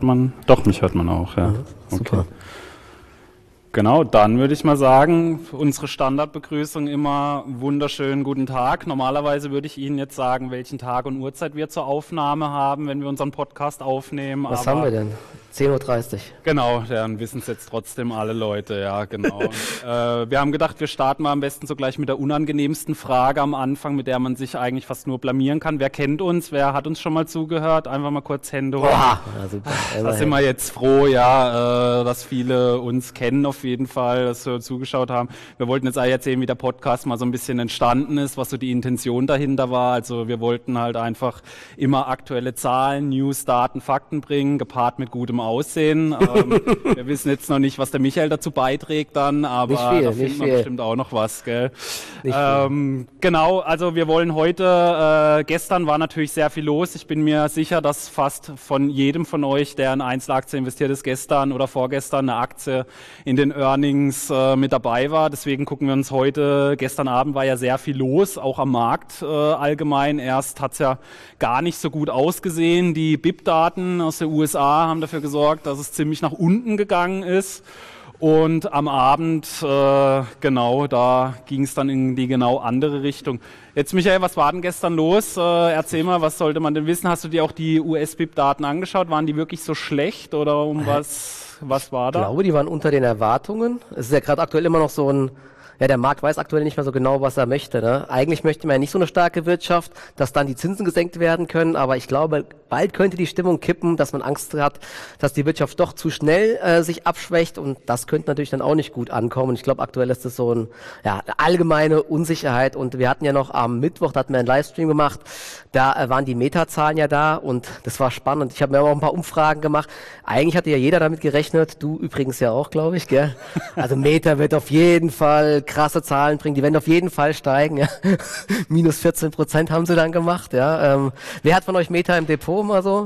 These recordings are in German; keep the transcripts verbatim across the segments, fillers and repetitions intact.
Man, doch, mich hört man auch, ja. Mhm, super. Okay. Genau, dann würde ich mal sagen, unsere Standardbegrüßung immer wunderschönen guten Tag. Normalerweise würde ich Ihnen jetzt sagen, welchen Tag und Uhrzeit wir zur Aufnahme haben, wenn wir unseren Podcast aufnehmen. Was aber haben wir denn? zehn Uhr dreißig. Genau, dann wissen es jetzt trotzdem alle Leute, ja, genau. Und, äh, wir haben gedacht, wir starten mal am besten so gleich mit der unangenehmsten Frage am Anfang, mit der man sich eigentlich fast nur blamieren kann. Wer kennt uns? Wer hat uns schon mal zugehört? Einfach mal kurz Hände hoch. Boah, ja, super. Da sind wir jetzt froh, ja, äh, dass viele uns kennen auf jeden Fall, dass wir zugeschaut haben. Wir wollten jetzt eigentlich erzählen, wie der Podcast mal so ein bisschen entstanden ist, was so die Intention dahinter war. Also wir wollten halt einfach immer aktuelle Zahlen, News, Daten, Fakten bringen, gepaart mit gutem Aussehen. ähm, wir wissen jetzt noch nicht, was der Michael dazu beiträgt dann, aber Nicht viel, da nicht finden wir viel. bestimmt auch noch was, gell? Nicht Ähm, genau, also wir wollen heute, äh, gestern war natürlich sehr viel los. Ich bin mir sicher, dass fast von jedem von euch, der in Einzelaktie investiert ist, gestern oder vorgestern eine Aktie in den Earnings äh, mit dabei war. Deswegen gucken wir uns heute, gestern Abend war ja sehr viel los, auch am Markt äh, allgemein. Erst hat es ja gar nicht so gut ausgesehen. Die B I P-Daten aus den U S A haben dafür gesorgt, dass es ziemlich nach unten gegangen ist. Und am Abend, äh, genau, da ging es dann in die genau andere Richtung. Jetzt, Michael, was war denn gestern los? Äh, erzähl mal, was sollte man denn wissen? Hast du dir auch die U S-B I P-Daten angeschaut? Waren die wirklich so schlecht oder um was, was war da? Ich glaube, die waren unter den Erwartungen. Es ist ja gerade aktuell immer noch so ein, ja, der Markt weiß aktuell nicht mehr so genau, was er möchte. Ne? Eigentlich möchte man ja nicht so eine starke Wirtschaft, dass dann die Zinsen gesenkt werden können, aber ich glaube, bald könnte die Stimmung kippen, dass man Angst hat, dass die Wirtschaft doch zu schnell äh, sich abschwächt und das könnte natürlich dann auch nicht gut ankommen. Und ich glaube, aktuell ist das so ein, ja, eine allgemeine Unsicherheit und wir hatten ja noch am Mittwoch, da hatten wir einen Livestream gemacht, da äh, waren die Meta-Zahlen ja da und das war spannend. Ich habe mir auch ein paar Umfragen gemacht. Eigentlich hatte ja jeder damit gerechnet, du übrigens ja auch, glaube ich, gell? Also Meta wird auf jeden Fall krasse Zahlen bringen, die werden auf jeden Fall steigen. Ja. Minus vierzehn Prozent haben sie dann gemacht. Ja. Ähm, wer hat von euch Meta im Depot mal so?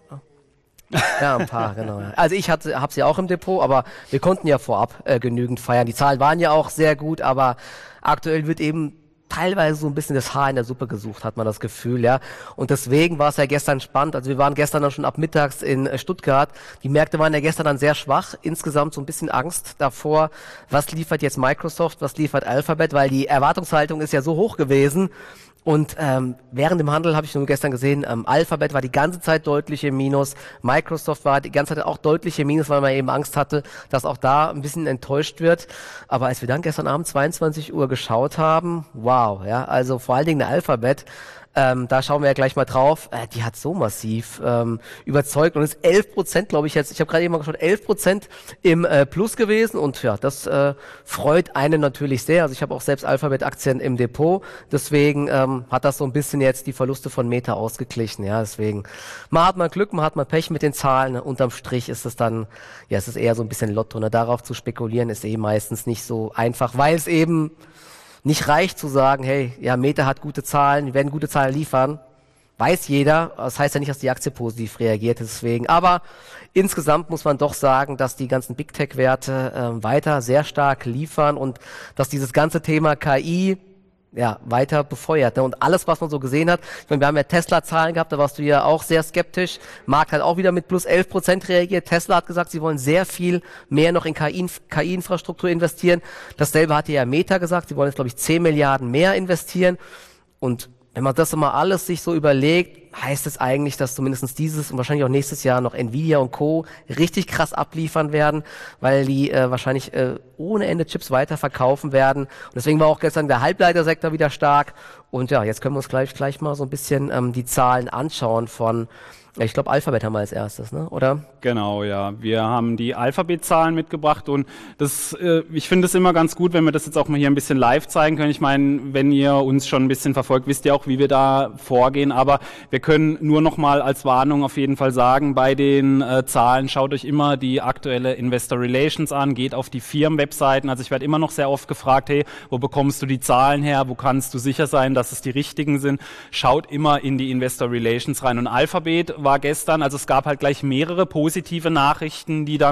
Ja, ein paar, genau. Ja. Also ich hatte, habe sie auch im Depot, aber wir konnten ja vorab äh, genügend feiern. Die Zahlen waren ja auch sehr gut, aber aktuell wird eben teilweise so ein bisschen das Haar in der Suppe gesucht, hat man das Gefühl, ja. Und deswegen war es ja gestern spannend. Also wir waren gestern dann schon ab mittags in äh, Stuttgart. Die Märkte waren ja gestern dann sehr schwach. Insgesamt so ein bisschen Angst davor, was liefert jetzt Microsoft, was liefert Alphabet, weil die Erwartungshaltung ist ja so hoch gewesen. Und ähm, während dem Handel habe ich nur gestern gesehen, ähm, Alphabet war die ganze Zeit deutlich im Minus, Microsoft war die ganze Zeit auch deutlich im Minus, weil man eben Angst hatte, dass auch da ein bisschen enttäuscht wird. Aber als wir dann gestern Abend zweiundzwanzig Uhr geschaut haben, wow, ja, also vor allen Dingen der Alphabet, ähm, da schauen wir ja gleich mal drauf, äh, die hat so massiv ähm, überzeugt und ist elf Prozent, glaube ich jetzt, ich habe gerade eben mal geschaut, elf Prozent im äh, Plus gewesen und ja, das äh, freut einen natürlich sehr. Also ich habe auch selbst Alphabet-Aktien im Depot, deswegen ähm, hat das so ein bisschen jetzt die Verluste von Meta ausgeglichen, ja, deswegen man hat mal Glück, man hat mal Pech mit den Zahlen, ne? Unterm Strich ist es dann, ja, es ist eher so ein bisschen Lotto, ne? Darauf zu spekulieren ist eh meistens nicht so einfach, weil es eben nicht reicht zu sagen, hey, ja, Meta hat gute Zahlen, wir werden gute Zahlen liefern. Weiß jeder. Das heißt ja nicht, dass die Aktie positiv reagiert, deswegen. Aber insgesamt muss man doch sagen, dass die ganzen Big Tech-Werte äh, weiter sehr stark liefern und dass dieses ganze Thema K I ja, weiter befeuert. Ne? Und alles, was man so gesehen hat, ich meine, wir haben ja Tesla-Zahlen gehabt, da warst du ja auch sehr skeptisch. Markt hat auch wieder mit plus elf Prozent reagiert. Tesla hat gesagt, sie wollen sehr viel mehr noch in K I-Infrastruktur investieren. Dasselbe hatte ja Meta gesagt, sie wollen jetzt, glaube ich, zehn Milliarden mehr investieren. Und wenn man das immer alles sich so überlegt, heißt es eigentlich, dass zumindest dieses und wahrscheinlich auch nächstes Jahr noch Nvidia und Co. richtig krass abliefern werden, weil die äh, wahrscheinlich äh, ohne Ende Chips weiter verkaufen werden. Und deswegen war auch gestern der Halbleitersektor wieder stark. Und ja, jetzt können wir uns gleich gleich mal so ein bisschen ähm, die Zahlen anschauen von, ich glaube, Alphabet haben wir als erstes, ne? Oder? Genau, ja. Wir haben die Alphabet-Zahlen mitgebracht und das, äh, ich finde es immer ganz gut, wenn wir das jetzt auch mal hier ein bisschen live zeigen können. Ich meine, wenn ihr uns schon ein bisschen verfolgt, wisst ihr auch, wie wir da vorgehen. Aber wir können nur noch mal als Warnung auf jeden Fall sagen, bei den äh, Zahlen schaut euch immer die aktuelle Investor Relations an, geht auf die Firmenwebseiten. Also ich werde immer noch sehr oft gefragt, hey, wo bekommst du die Zahlen her? Wo kannst du sicher sein, dass es die richtigen sind? Schaut immer in die Investor Relations rein. Und Alphabet war gestern, also es gab halt gleich mehrere positive Nachrichten, die dann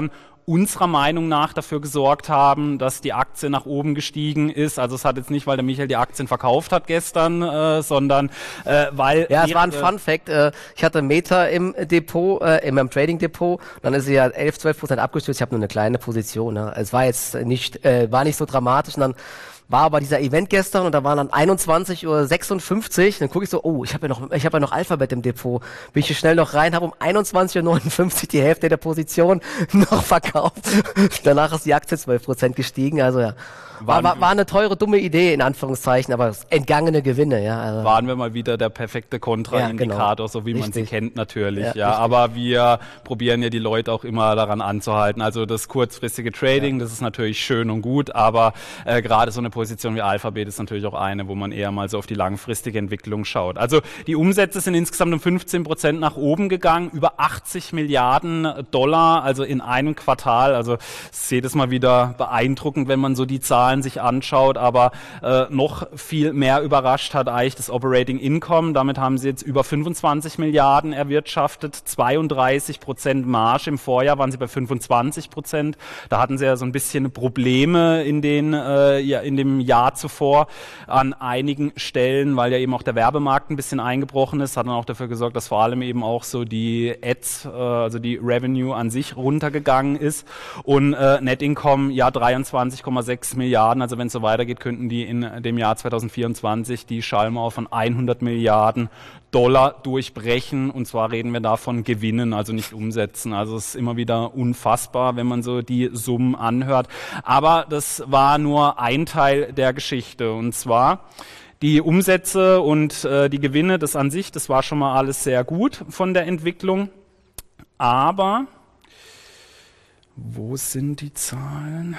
unserer Meinung nach dafür gesorgt haben, dass die Aktie nach oben gestiegen ist. Also es hat jetzt nicht, weil der Michael die Aktien verkauft hat gestern, äh, sondern äh, weil... Ja, es war ein Fun-Fact. Äh, ich hatte Meta im Depot, äh, in meinem Trading-Depot. Dann ist sie ja elf, zwölf Prozent abgestürzt. Ich habe nur eine kleine Position. Ne? Es war jetzt nicht, äh, war nicht so dramatisch. Und dann war aber dieser Event gestern und da waren dann einundzwanzig Uhr sechsundfünfzig. Dann gucke ich so, oh, ich habe ja noch, ich habe ja noch Alphabet im Depot. Bin ich hier schnell noch rein, habe um einundzwanzig Uhr neunundfünfzig die Hälfte der Position noch verkauft. Danach ist die Aktie zwölf Prozent gestiegen. Also ja, war, war, war eine teure, dumme Idee in Anführungszeichen, aber entgangene Gewinne. Ja, also. Waren wir mal wieder der perfekte Kontraindikator, ja, genau. So wie man Richtig. sie kennt natürlich. Ja, ja, aber wir probieren ja die Leute auch immer daran anzuhalten. Also das kurzfristige Trading, ja. das ist natürlich schön und gut, aber äh, gerade so eine Position wie Alphabet ist natürlich auch eine, wo man eher mal so auf die langfristige Entwicklung schaut. Also die Umsätze sind insgesamt um fünfzehn Prozent nach oben gegangen, über achtzig Milliarden Dollar, also in einem Quartal. Also ich sehe das mal wieder beeindruckend, wenn man so die Zahlen sich anschaut, aber äh, noch viel mehr überrascht hat eigentlich das Operating Income. Damit haben sie jetzt über fünfundzwanzig Milliarden erwirtschaftet, zweiunddreißig Prozent Marge. Im Vorjahr waren sie bei fünfundzwanzig Prozent. Da hatten sie ja so ein bisschen Probleme in den äh, ja, in dem Jahr zuvor an einigen Stellen, weil ja eben auch der Werbemarkt ein bisschen eingebrochen ist, hat dann auch dafür gesorgt, dass vor allem eben auch so die Ads, äh, also die Revenue an sich runtergegangen ist und äh, Net Income ja dreiundzwanzig Komma sechs Milliarden, also wenn es so weitergeht, könnten die in dem Jahr zweitausendvierundzwanzig die Schallmauer von hundert Milliarden Dollar durchbrechen, und zwar reden wir da von Gewinnen, also nicht Umsätzen. Also es ist immer wieder unfassbar, wenn man so die Summen anhört. Aber das war nur ein Teil der Geschichte, und zwar die Umsätze und äh, die Gewinne, das an sich, das war schon mal alles sehr gut von der Entwicklung. Aber wo sind die Zahlen?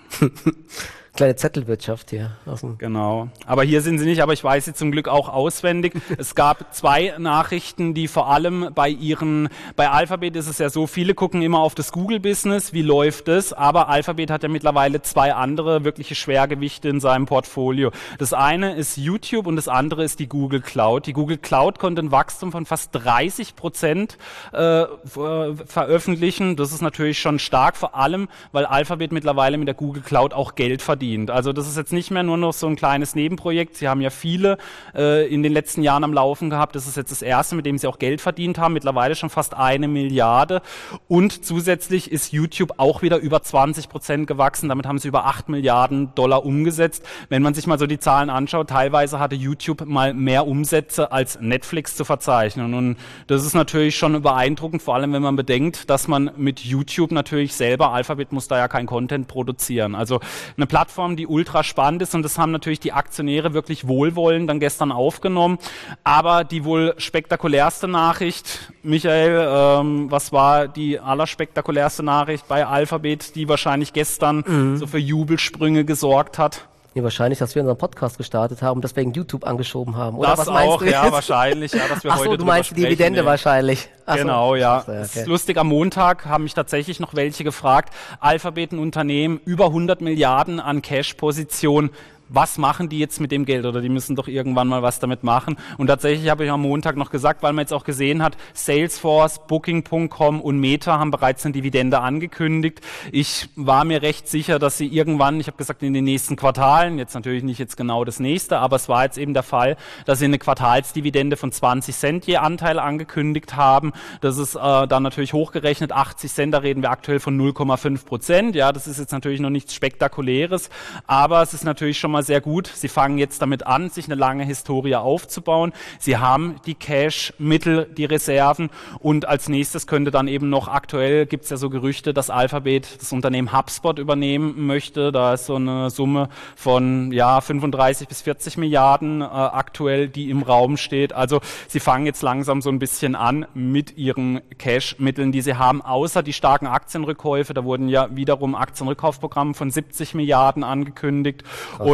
Kleine Zettelwirtschaft hier. Genau. Aber hier sind sie nicht, aber ich weiß sie zum Glück auch auswendig. Es gab zwei Nachrichten, die vor allem bei ihren, bei Alphabet ist es ja so, viele gucken immer auf das Google-Business, wie läuft es, aber Alphabet hat ja mittlerweile zwei andere wirkliche Schwergewichte in seinem Portfolio. Das eine ist YouTube und das andere ist die Google Cloud. Die Google Cloud konnte ein Wachstum von fast dreißig Prozent äh, veröffentlichen. Das ist natürlich schon stark, vor allem, weil Alphabet mittlerweile mit der Google Cloud auch Geld verdient. Also das ist jetzt nicht mehr nur noch so ein kleines Nebenprojekt. Sie haben ja viele äh, in den letzten Jahren am Laufen gehabt. Das ist jetzt das erste, mit dem sie auch Geld verdient haben. Mittlerweile schon fast eine Milliarde. Und zusätzlich ist YouTube auch wieder über zwanzig Prozent gewachsen. Damit haben sie über acht Milliarden Dollar umgesetzt. Wenn man sich mal so die Zahlen anschaut, teilweise hatte YouTube mal mehr Umsätze als Netflix zu verzeichnen. Und das ist natürlich schon beeindruckend, vor allem wenn man bedenkt, dass man mit YouTube natürlich selber, Alphabet muss da ja kein Content produzieren. Also eine Plattform, die ultra spannend ist, und das haben natürlich die Aktionäre wirklich wohlwollend dann gestern aufgenommen. Aber die wohl spektakulärste Nachricht, Michael, ähm, was war die allerspektakulärste Nachricht bei Alphabet, die wahrscheinlich gestern mhm. so für Jubelsprünge gesorgt hat? Nee, wahrscheinlich, dass wir unseren Podcast gestartet haben und deswegen YouTube angeschoben haben. Oder das was meinst auch, du ja, wahrscheinlich. Ja, dass wir Ach so, heute du meinst die Dividende ja. wahrscheinlich. Ach genau, so. ja. Ach so, okay. Das ist lustig, am Montag haben mich tatsächlich noch welche gefragt, Alphabet, ein Unternehmen, über hundert Milliarden an Cash-Position. Was machen die jetzt mit dem Geld, oder die müssen doch irgendwann mal was damit machen. Und tatsächlich habe ich am Montag noch gesagt, weil man jetzt auch gesehen hat, Salesforce, Booking Punkt com und Meta haben bereits eine Dividende angekündigt. Ich war mir recht sicher, dass sie irgendwann, ich habe gesagt, in den nächsten Quartalen, jetzt natürlich nicht jetzt genau das nächste, aber es war jetzt eben der Fall, dass sie eine Quartalsdividende von zwanzig Cent je Anteil angekündigt haben. Das ist äh, dann natürlich hochgerechnet, achtzig Cent, da reden wir aktuell von null Komma fünf Prozent. Ja, das ist jetzt natürlich noch nichts Spektakuläres, aber es ist natürlich schon mal sehr gut. Sie fangen jetzt damit an, sich eine lange Historie aufzubauen. Sie haben die Cash-Mittel, die Reserven, und als nächstes könnte dann eben noch, aktuell gibt es ja so Gerüchte, dass Alphabet das Unternehmen HubSpot übernehmen möchte. Da ist so eine Summe von ja fünfunddreißig bis vierzig Milliarden äh, aktuell, die im Raum steht. Also sie fangen jetzt langsam so ein bisschen an mit ihren Cash-Mitteln, die sie haben, außer die starken Aktienrückkäufe. Da wurden ja wiederum Aktienrückkaufprogramme von siebzig Milliarden angekündigt. Ach. Und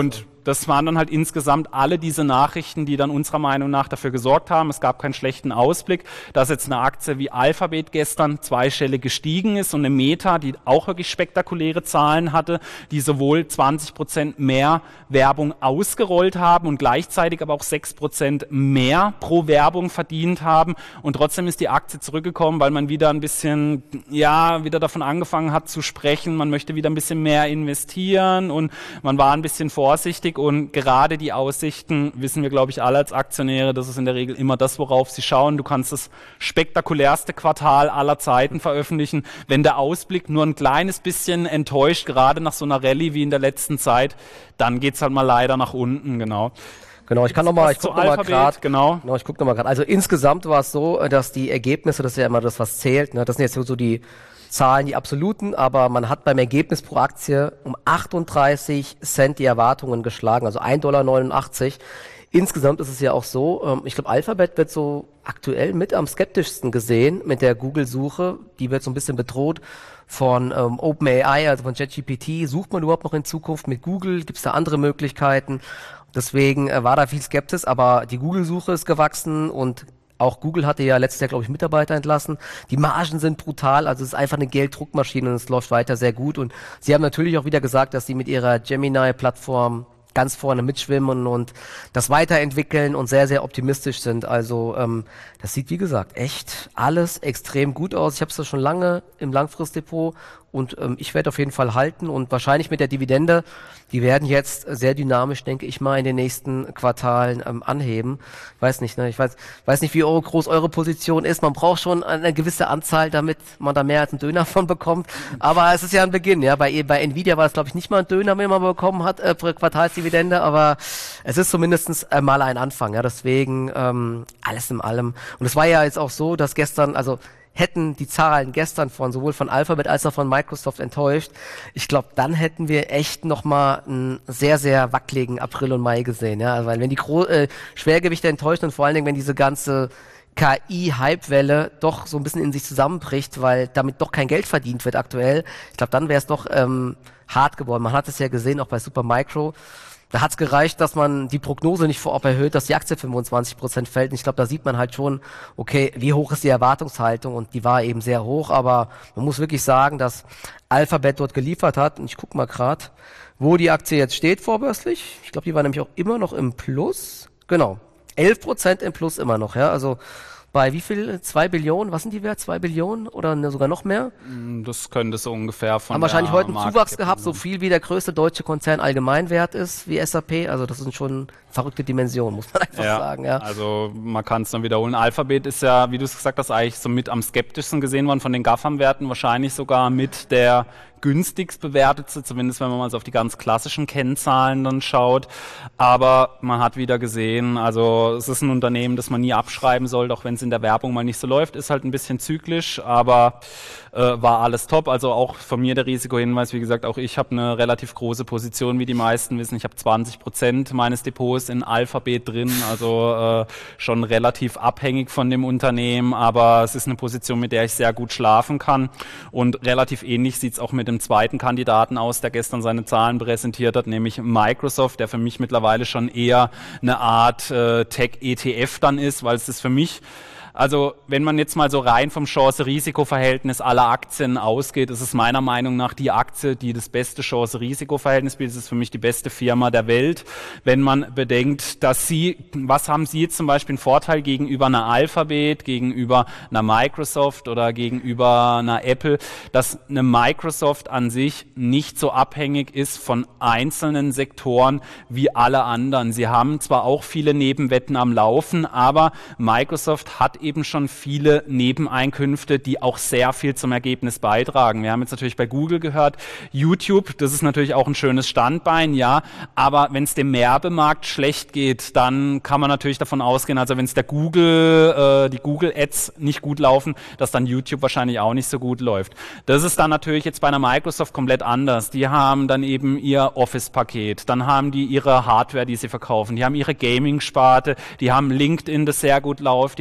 das waren dann halt insgesamt alle diese Nachrichten, die dann unserer Meinung nach dafür gesorgt haben. Es gab keinen schlechten Ausblick, dass jetzt eine Aktie wie Alphabet gestern zweistellig gestiegen ist und eine Meta, die auch wirklich spektakuläre Zahlen hatte, die sowohl zwanzig Prozent mehr Werbung ausgerollt haben und gleichzeitig aber auch sechs Prozent mehr pro Werbung verdient haben. Und trotzdem ist die Aktie zurückgekommen, weil man wieder ein bisschen, ja, wieder davon angefangen hat zu sprechen. Man möchte wieder ein bisschen mehr investieren und man war ein bisschen vorsichtig. Und gerade die Aussichten, wissen wir, glaube ich, alle als Aktionäre, das ist in der Regel immer das, worauf sie schauen. Du kannst das spektakulärste Quartal aller Zeiten veröffentlichen. Wenn der Ausblick nur ein kleines bisschen enttäuscht, gerade nach so einer Rallye wie in der letzten Zeit, dann geht's halt mal leider nach unten, genau. Genau, ich kann noch mal, ich gucke noch mal gerade, genau. genau, ich gucke noch mal gerade. Also insgesamt war es so, dass die Ergebnisse, das ist ja immer das, was zählt, ne, das sind jetzt so die Zahlen, die absoluten, aber man hat beim Ergebnis pro Aktie um achtunddreißig Cent die Erwartungen geschlagen, also ein Komma neunundachtzig Dollar. Insgesamt ist es ja auch so, ich glaube, Alphabet wird so aktuell mit am skeptischsten gesehen mit der Google-Suche. Die wird so ein bisschen bedroht von ähm, OpenAI, also von ChatGPT. Sucht man überhaupt noch in Zukunft mit Google? Gibt es da andere Möglichkeiten? Deswegen äh, war da viel Skepsis, aber die Google-Suche ist gewachsen und auch Google hatte ja letztes Jahr, glaube ich, Mitarbeiter entlassen. Die Margen sind brutal, also es ist einfach eine Gelddruckmaschine und es läuft weiter sehr gut. Und sie haben natürlich auch wieder gesagt, dass sie mit ihrer Gemini-Plattform ganz vorne mitschwimmen und das weiterentwickeln und sehr, sehr optimistisch sind. Also ähm, das sieht, wie gesagt, echt alles extrem gut aus. Ich habe es ja schon lange im Langfristdepot und ähm, ich werde auf jeden Fall halten und wahrscheinlich mit der Dividende, die werden jetzt sehr dynamisch, denke ich mal, in den nächsten Quartalen ähm, anheben. Ich weiß nicht, ne? Ich weiß, weiß nicht, wie groß eure Position ist. Man braucht schon eine gewisse Anzahl, damit man da mehr als einen Döner von bekommt. Aber es ist ja ein Beginn, ja. Bei, bei Nvidia war es, glaube ich, nicht mal ein Döner, den man bekommen hat, äh, pro Quartalsdividende, aber es ist zumindest äh, mal ein Anfang, ja. Deswegen ähm, alles in allem. Und es war ja jetzt auch so, dass gestern, also hätten die Zahlen gestern von sowohl von Alphabet als auch von Microsoft enttäuscht, ich glaube, dann hätten wir echt nochmal einen sehr, sehr wackeligen April und Mai gesehen. Ja? Also, weil wenn die Gro- äh, Schwergewichte enttäuschen und vor allen Dingen, wenn diese ganze K I-Hype-Welle doch so ein bisschen in sich zusammenbricht, weil damit doch kein Geld verdient wird aktuell, ich glaube, dann wäre es doch ähm, hart geworden. Man hat es ja gesehen, auch bei Supermicro. Da hat's gereicht, dass man die Prognose nicht vorab erhöht, dass die Aktie fünfundzwanzig Prozent fällt. Und ich glaube, da sieht man halt schon, okay, wie hoch ist die Erwartungshaltung? Und die war eben sehr hoch. Aber man muss wirklich sagen, dass Alphabet dort geliefert hat. Und ich gucke mal gerade, wo die Aktie jetzt steht vorbörslich. Ich glaube, die war nämlich auch immer noch im Plus. Genau, elf Prozent im Plus immer noch. Ja, also bei wie viel? Zwei Billionen? Was sind die wert? Zwei Billionen oder ne, sogar noch mehr? Das könnte so ungefähr von Haben wahrscheinlich heute einen Market Zuwachs Cap gehabt, so sein. viel wie der größte deutsche Konzern allgemein wert ist, wie S A P. Also das sind schon verrückte Dimensionen, muss man einfach Ja, sagen. Ja. also man kann es dann wiederholen. Alphabet ist ja, wie du es gesagt hast, eigentlich so mit am skeptischsten gesehen worden von den GAFAM-Werten, wahrscheinlich sogar mit der günstigst bewertetste, zumindest wenn man mal so auf die ganz klassischen Kennzahlen dann schaut. Aber man hat wieder gesehen, also es ist ein Unternehmen, das man nie abschreiben sollte, auch wenn es in der Werbung mal nicht so läuft, ist halt ein bisschen zyklisch, aber äh, war alles top. Also auch von mir der Risikohinweis, wie gesagt, auch ich habe eine relativ große Position, wie die meisten wissen. Ich habe zwanzig Prozent meines Depots in Alphabet drin, also äh, schon relativ abhängig von dem Unternehmen, aber es ist eine Position, mit der ich sehr gut schlafen kann und relativ ähnlich sieht es auch mit dem zweiten Kandidaten aus, der gestern seine Zahlen präsentiert hat, nämlich Microsoft, der für mich mittlerweile schon eher eine Art äh, Tech-E T F dann ist, weil es ist für mich, also wenn man jetzt mal so rein vom Chance-Risiko-Verhältnis aller Aktien ausgeht, ist es meiner Meinung nach die Aktie, die das beste Chance-Risiko-Verhältnis bietet. Es ist für mich die beste Firma der Welt. Wenn man bedenkt, dass sie, was haben sie jetzt zum Beispiel einen Vorteil gegenüber einer Alphabet, gegenüber einer Microsoft oder gegenüber einer Apple, dass eine Microsoft an sich nicht so abhängig ist von einzelnen Sektoren wie alle anderen. Sie haben zwar auch viele Nebenwetten am Laufen, aber Microsoft hat eben schon viele Nebeneinkünfte, die auch sehr viel zum Ergebnis beitragen. Wir haben jetzt natürlich bei Google gehört, YouTube, das ist natürlich auch ein schönes Standbein, ja, aber wenn es dem Werbemarkt schlecht geht, dann kann man natürlich davon ausgehen, also wenn es der Google, äh, die Google Ads nicht gut laufen, dass dann YouTube wahrscheinlich auch nicht so gut läuft. Das ist dann natürlich jetzt bei einer Microsoft komplett anders. Die haben dann eben ihr Office-Paket, dann haben die ihre Hardware, die sie verkaufen, die haben ihre Gaming-Sparte, die haben LinkedIn, das sehr gut läuft, die haben die Cloud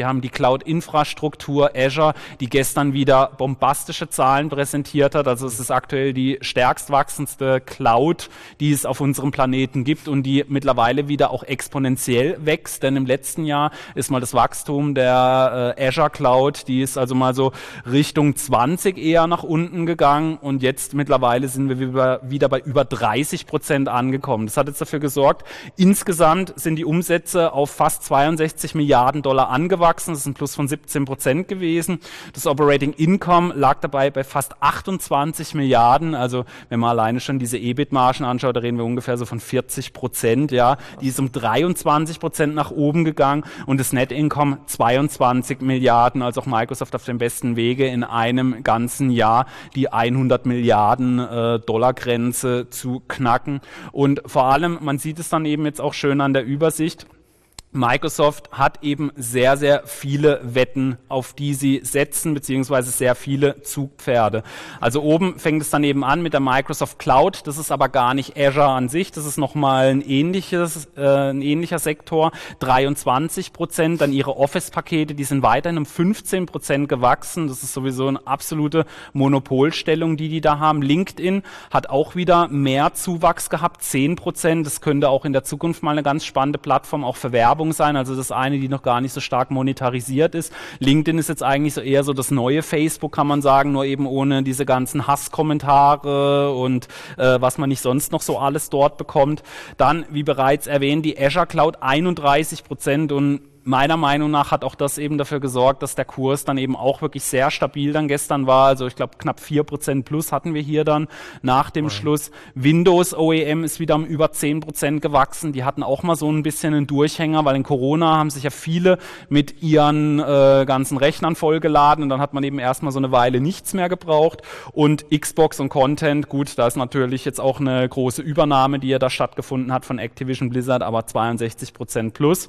Cloud-Infrastruktur Azure, die gestern wieder bombastische Zahlen präsentiert hat. Also es ist aktuell die stärkst wachsendste Cloud, die es auf unserem Planeten gibt und die mittlerweile wieder auch exponentiell wächst, denn im letzten Jahr ist mal das Wachstum der äh, Azure Cloud, die ist also mal so Richtung zwanzig eher nach unten gegangen und jetzt mittlerweile sind wir wieder, wieder bei über dreißig Prozent angekommen. Das hat jetzt dafür gesorgt, insgesamt sind die Umsätze auf fast zweiundsechzig Milliarden Dollar angewachsen, das ist ein Plus von siebzehn Prozent gewesen. Das Operating Income lag dabei bei fast achtundzwanzig Milliarden, also wenn man alleine schon diese E B I T-Margen anschaut, da reden wir ungefähr so von vierzig Prozent, ja, die ist um dreiundzwanzig Prozent nach oben gegangen und das Net Income zweiundzwanzig Milliarden, also auch Microsoft auf dem besten Wege in einem ganzen Jahr die hundert Milliarden äh, Dollar Grenze zu knacken und vor allem, man sieht es dann eben jetzt auch schön an der Übersicht, Microsoft hat eben sehr, sehr viele Wetten, auf die sie setzen, beziehungsweise sehr viele Zugpferde. Also oben fängt es dann eben an mit der Microsoft Cloud. Das ist aber gar nicht Azure an sich. Das ist nochmal ein ähnliches, äh, ein ähnlicher Sektor. dreiundzwanzig Prozent. Dann ihre Office-Pakete, die sind weiterhin um fünfzehn Prozent gewachsen. Das ist sowieso eine absolute Monopolstellung, die die da haben. LinkedIn hat auch wieder mehr Zuwachs gehabt, zehn Prozent. Das könnte auch in der Zukunft mal eine ganz spannende Plattform auch für Werbung sein, also das eine, die noch gar nicht so stark monetarisiert ist. LinkedIn ist jetzt eigentlich so eher so das neue Facebook, kann man sagen, nur eben ohne diese ganzen Hasskommentare und äh, was man nicht sonst noch so alles dort bekommt. Dann, wie bereits erwähnt, die Azure Cloud einunddreißig Prozent und meiner Meinung nach hat auch das eben dafür gesorgt, dass der Kurs dann eben auch wirklich sehr stabil dann gestern war. Also ich glaube knapp vier Prozent plus hatten wir hier dann nach dem okay. Schluss. Windows O E M ist wieder um über zehn Prozent gewachsen. Die hatten auch mal so ein bisschen einen Durchhänger, weil in Corona haben sich ja viele mit ihren äh, ganzen Rechnern vollgeladen und dann hat man eben erstmal so eine Weile nichts mehr gebraucht. Und Xbox und Content, gut, da ist natürlich jetzt auch eine große Übernahme, die ja da stattgefunden hat von Activision Blizzard, aber zweiundsechzig Prozent plus.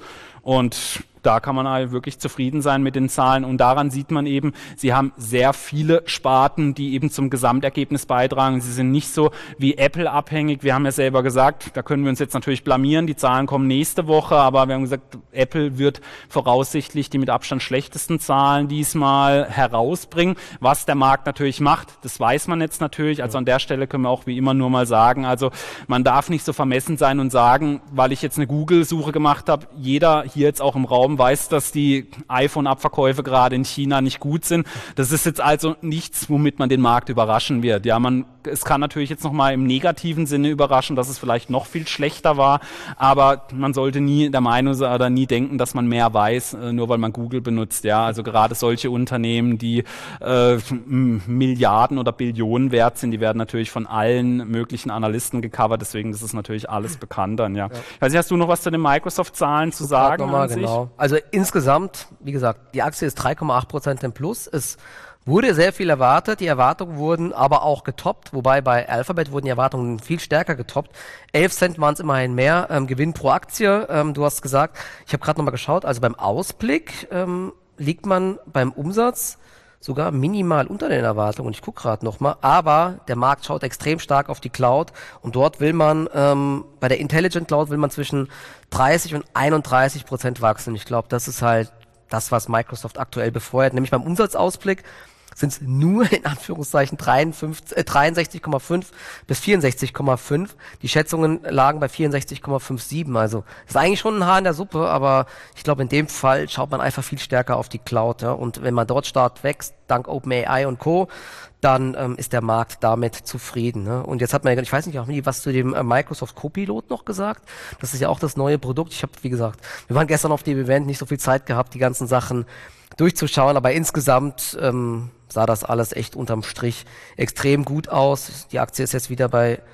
Und da kann man halt wirklich zufrieden sein mit den Zahlen und daran sieht man eben, sie haben sehr viele Sparten, die eben zum Gesamtergebnis beitragen. Sie sind nicht so wie Apple abhängig. Wir haben ja selber gesagt, da können wir uns jetzt natürlich blamieren, die Zahlen kommen nächste Woche, aber wir haben gesagt, Apple wird voraussichtlich die mit Abstand schlechtesten Zahlen diesmal herausbringen. Was der Markt natürlich macht, das weiß man jetzt natürlich. Also an der Stelle können wir auch wie immer nur mal sagen, also man darf nicht so vermessen sein und sagen, weil ich jetzt eine Google-Suche gemacht habe, jeder hier jetzt auch im Raum weiß, dass die iPhone-Abverkäufe gerade in China nicht gut sind. Das ist jetzt also nichts, womit man den Markt überraschen wird. Ja, man, es kann natürlich jetzt nochmal im negativen Sinne überraschen, dass es vielleicht noch viel schlechter war, aber man sollte nie der Meinung sein oder nie denken, dass man mehr weiß, nur weil man Google benutzt. Ja, also gerade solche Unternehmen, die äh, Milliarden oder Billionen wert sind, die werden natürlich von allen möglichen Analysten gecovert, deswegen ist es natürlich alles bekannt dann, ja. ja. Ich weiß nicht, hast du noch was zu den Microsoft-Zahlen zu sagen? Nochmal, genau. Also insgesamt, wie gesagt, die Aktie ist drei Komma acht Prozent im Plus. Es wurde sehr viel erwartet. Die Erwartungen wurden aber auch getoppt, wobei bei Alphabet wurden die Erwartungen viel stärker getoppt. elf Cent waren es immerhin mehr. Ähm, Gewinn pro Aktie, ähm, du hast gesagt, ich habe gerade nochmal geschaut, also beim Ausblick ähm, liegt man beim Umsatz sogar minimal unter den Erwartungen. Ich gucke gerade nochmal, aber der Markt schaut extrem stark auf die Cloud und dort will man, ähm, bei der Intelligent Cloud will man zwischen dreißig und einunddreißig Prozent wachsen. Ich glaube, das ist halt das, was Microsoft aktuell befeuert, nämlich beim Umsatzausblick sind es nur in Anführungszeichen dreiundsechzig Komma fünf bis vierundsechzig Komma fünf. Die Schätzungen lagen bei vierundsechzig Komma fünfundsiebzig. Also ist eigentlich schon ein Haar in der Suppe, aber ich glaube, in dem Fall schaut man einfach viel stärker auf die Cloud. Ja? Und wenn man dort stark wächst, dank OpenAI und Co., dann ähm, ist der Markt damit zufrieden. Ne? Und jetzt hat man, ich weiß nicht, haben die was zu dem äh, Microsoft Copilot noch gesagt? Das ist ja auch das neue Produkt. Ich habe, wie gesagt, wir waren gestern auf dem Event, nicht so viel Zeit gehabt, die ganzen Sachen durchzuschauen, aber insgesamt ähm, sah das alles echt unterm Strich extrem gut aus. Die Aktie ist jetzt wieder bei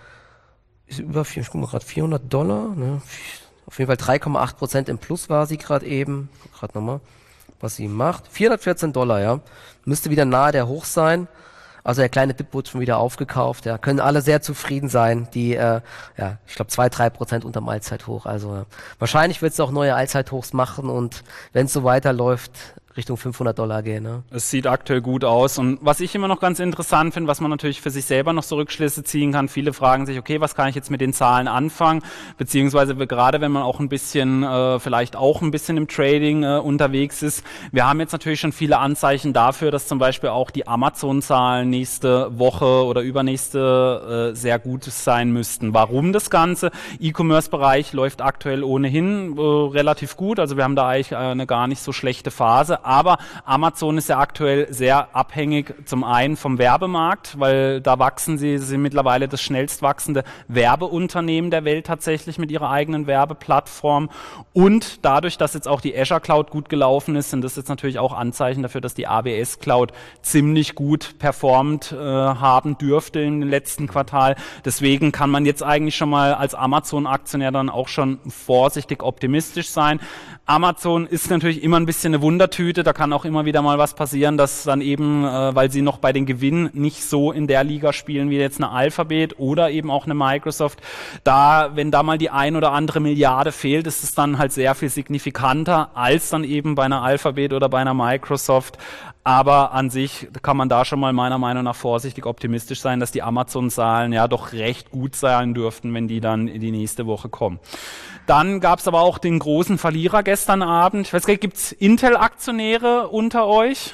ist über vier, ich guck mal gerade vierhundert Dollar. Ne? Auf jeden Fall drei Komma acht Prozent im Plus war sie gerade eben. Guck gerade nochmal, was sie macht. vierhundertvierzehn Dollar, ja. Müsste wieder nahe der Hoch sein. Also der kleine Dip wurde schon wieder aufgekauft. Ja, können alle sehr zufrieden sein. Die, äh, ja, ich glaube zwei, drei Prozent unterm Allzeithoch. Also ja. Wahrscheinlich wird es auch neue Allzeithochs machen und wenn es so weiterläuft, Richtung fünfhundert Dollar gehen. Ne? Es sieht aktuell gut aus. Und was ich immer noch ganz interessant finde, was man natürlich für sich selber noch so Rückschlüsse ziehen kann, viele fragen sich, okay, was kann ich jetzt mit den Zahlen anfangen? Beziehungsweise gerade wenn man auch ein bisschen, äh, vielleicht auch ein bisschen im Trading äh, unterwegs ist. Wir haben jetzt natürlich schon viele Anzeichen dafür, dass zum Beispiel auch die Amazon-Zahlen nächste Woche oder übernächste äh, sehr gut sein müssten. Warum das Ganze? E-Commerce-Bereich läuft aktuell ohnehin äh, relativ gut. Also wir haben da eigentlich äh, eine gar nicht so schlechte Phase. Aber Amazon ist ja aktuell sehr abhängig zum einen vom Werbemarkt, weil da wachsen sie, sie sind mittlerweile das schnellst wachsende Werbeunternehmen der Welt tatsächlich mit ihrer eigenen Werbeplattform. Und dadurch, dass jetzt auch die Azure Cloud gut gelaufen ist, sind das jetzt natürlich auch Anzeichen dafür, dass die A W S Cloud ziemlich gut performt äh, haben dürfte im letzten Quartal. Deswegen kann man jetzt eigentlich schon mal als Amazon-Aktionär dann auch schon vorsichtig optimistisch sein. Amazon ist natürlich immer ein bisschen eine Wundertüte, da kann auch immer wieder mal was passieren, dass dann eben, äh, weil sie noch bei den Gewinnen nicht so in der Liga spielen wie jetzt eine Alphabet oder eben auch eine Microsoft, da, wenn da mal die ein oder andere Milliarde fehlt, ist es dann halt sehr viel signifikanter als dann eben bei einer Alphabet oder bei einer Microsoft. Aber an sich kann man da schon mal meiner Meinung nach vorsichtig optimistisch sein, dass die Amazon-Zahlen ja doch recht gut sein dürften, wenn die dann in die nächste Woche kommen. Dann gab es aber auch den großen Verlierer gestern Abend. Ich weiß gar nicht, gibt es Intel-Aktionäre unter euch?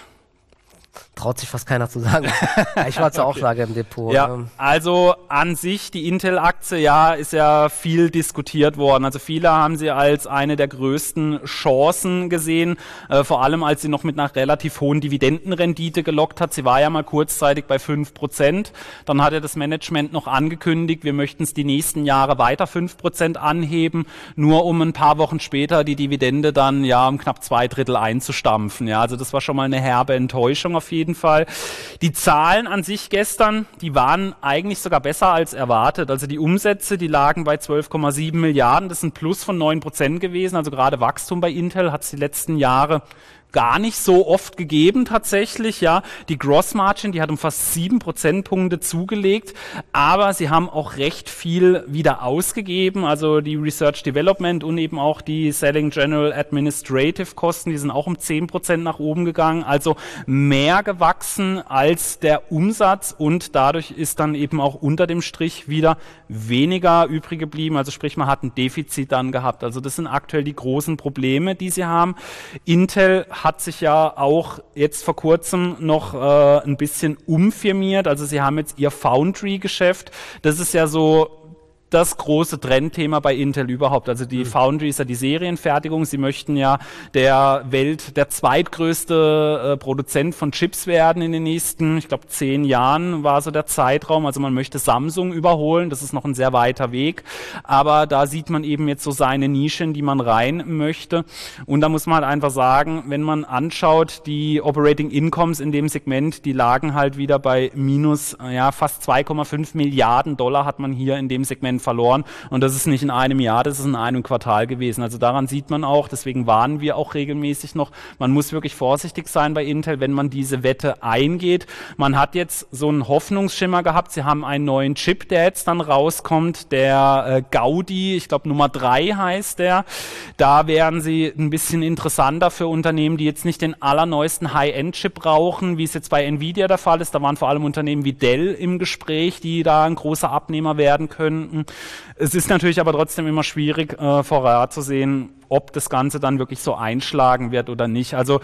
Traut sich fast keiner zu sagen. Ich war zur Okay. Auflage im Depot. Ja, also an sich, die Intel-Aktie, ja, ist ja viel diskutiert worden. Also viele haben sie als eine der größten Chancen gesehen, äh, vor allem als sie noch mit einer relativ hohen Dividendenrendite gelockt hat. Sie war ja mal kurzzeitig bei fünf Prozent. Dann hat ja das Management noch angekündigt, wir möchten es die nächsten Jahre weiter fünf Prozent anheben, nur um ein paar Wochen später die Dividende dann ja um knapp zwei Drittel einzustampfen. Ja, also das war schon mal eine herbe Enttäuschung auf jeden Fall. Die Zahlen an sich gestern, die waren eigentlich sogar besser als erwartet. Also die Umsätze, die lagen bei zwölf Komma sieben Milliarden. Das ist ein Plus von neun Prozent gewesen. Also gerade Wachstum bei Intel hat es die letzten Jahre gar nicht so oft gegeben tatsächlich, ja. Die Gross Margin, die hat um fast sieben Prozentpunkte zugelegt, aber sie haben auch recht viel wieder ausgegeben, also die Research Development und eben auch die Selling General Administrative Kosten, die sind auch um zehn Prozent nach oben gegangen, also mehr gewachsen als der Umsatz und dadurch ist dann eben auch unter dem Strich wieder weniger übrig geblieben, also sprich man hat ein Defizit dann gehabt, also das sind aktuell die großen Probleme, die sie haben. Intel hat sich ja auch jetzt vor kurzem noch äh, ein bisschen umfirmiert. Also sie haben jetzt ihr Foundry-Geschäft. Das ist ja so das große Trendthema bei Intel überhaupt. Also die mhm. Foundry ist ja die Serienfertigung. Sie möchten ja der Welt der zweitgrößte äh, Produzent von Chips werden in den nächsten, ich glaube, zehn Jahren war so der Zeitraum. Also man möchte Samsung überholen. Das ist noch ein sehr weiter Weg. Aber da sieht man eben jetzt so seine Nische, in die man rein möchte. Und da muss man halt einfach sagen, wenn man anschaut, die Operating Incomes in dem Segment, die lagen halt wieder bei minus, ja, fast zwei Komma fünf Milliarden Dollar hat man hier in dem Segment verloren und das ist nicht in einem Jahr, das ist in einem Quartal gewesen. Also daran sieht man auch, deswegen warnen wir auch regelmäßig noch, man muss wirklich vorsichtig sein bei Intel, wenn man diese Wette eingeht. Man hat jetzt so einen Hoffnungsschimmer gehabt, sie haben einen neuen Chip, der jetzt dann rauskommt, der äh, Gaudi, ich glaube Nummer drei heißt der. Da wären sie ein bisschen interessanter für Unternehmen, die jetzt nicht den allerneuesten High-End-Chip brauchen, wie es jetzt bei Nvidia der Fall ist. Da waren vor allem Unternehmen wie Dell im Gespräch, die da ein großer Abnehmer werden könnten. Es ist natürlich aber trotzdem immer schwierig äh, vorherzusehen, ob das Ganze dann wirklich so einschlagen wird oder nicht. Also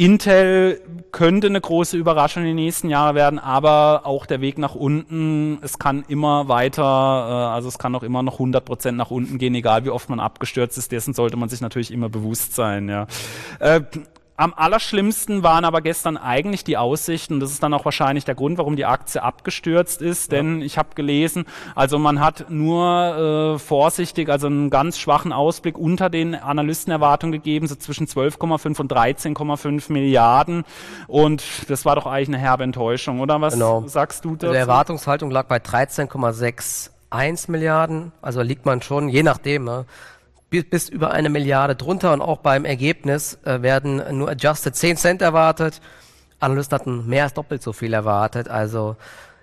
Intel könnte eine große Überraschung in den nächsten Jahren werden, aber auch der Weg nach unten, es kann immer weiter, äh, also es kann auch immer noch hundert Prozent nach unten gehen, egal wie oft man abgestürzt ist, dessen sollte man sich natürlich immer bewusst sein. Ja. Äh, Am allerschlimmsten waren aber gestern eigentlich die Aussichten. Das ist dann auch wahrscheinlich der Grund, warum die Aktie abgestürzt ist. Denn ja. ich habe gelesen, also man hat nur äh, vorsichtig, also einen ganz schwachen Ausblick unter den Analystenerwartungen gegeben, so zwischen zwölf Komma fünf und dreizehn Komma fünf Milliarden. Und das war doch eigentlich eine herbe Enttäuschung, oder? Was genau. sagst du dazu? Die Erwartungshaltung lag bei dreizehn Komma einundsechzig Milliarden. Also liegt man schon, je nachdem, ne? bis über eine Milliarde drunter und auch beim Ergebnis äh, werden nur adjusted zehn Cent erwartet. Analysten hatten mehr als doppelt so viel erwartet. Also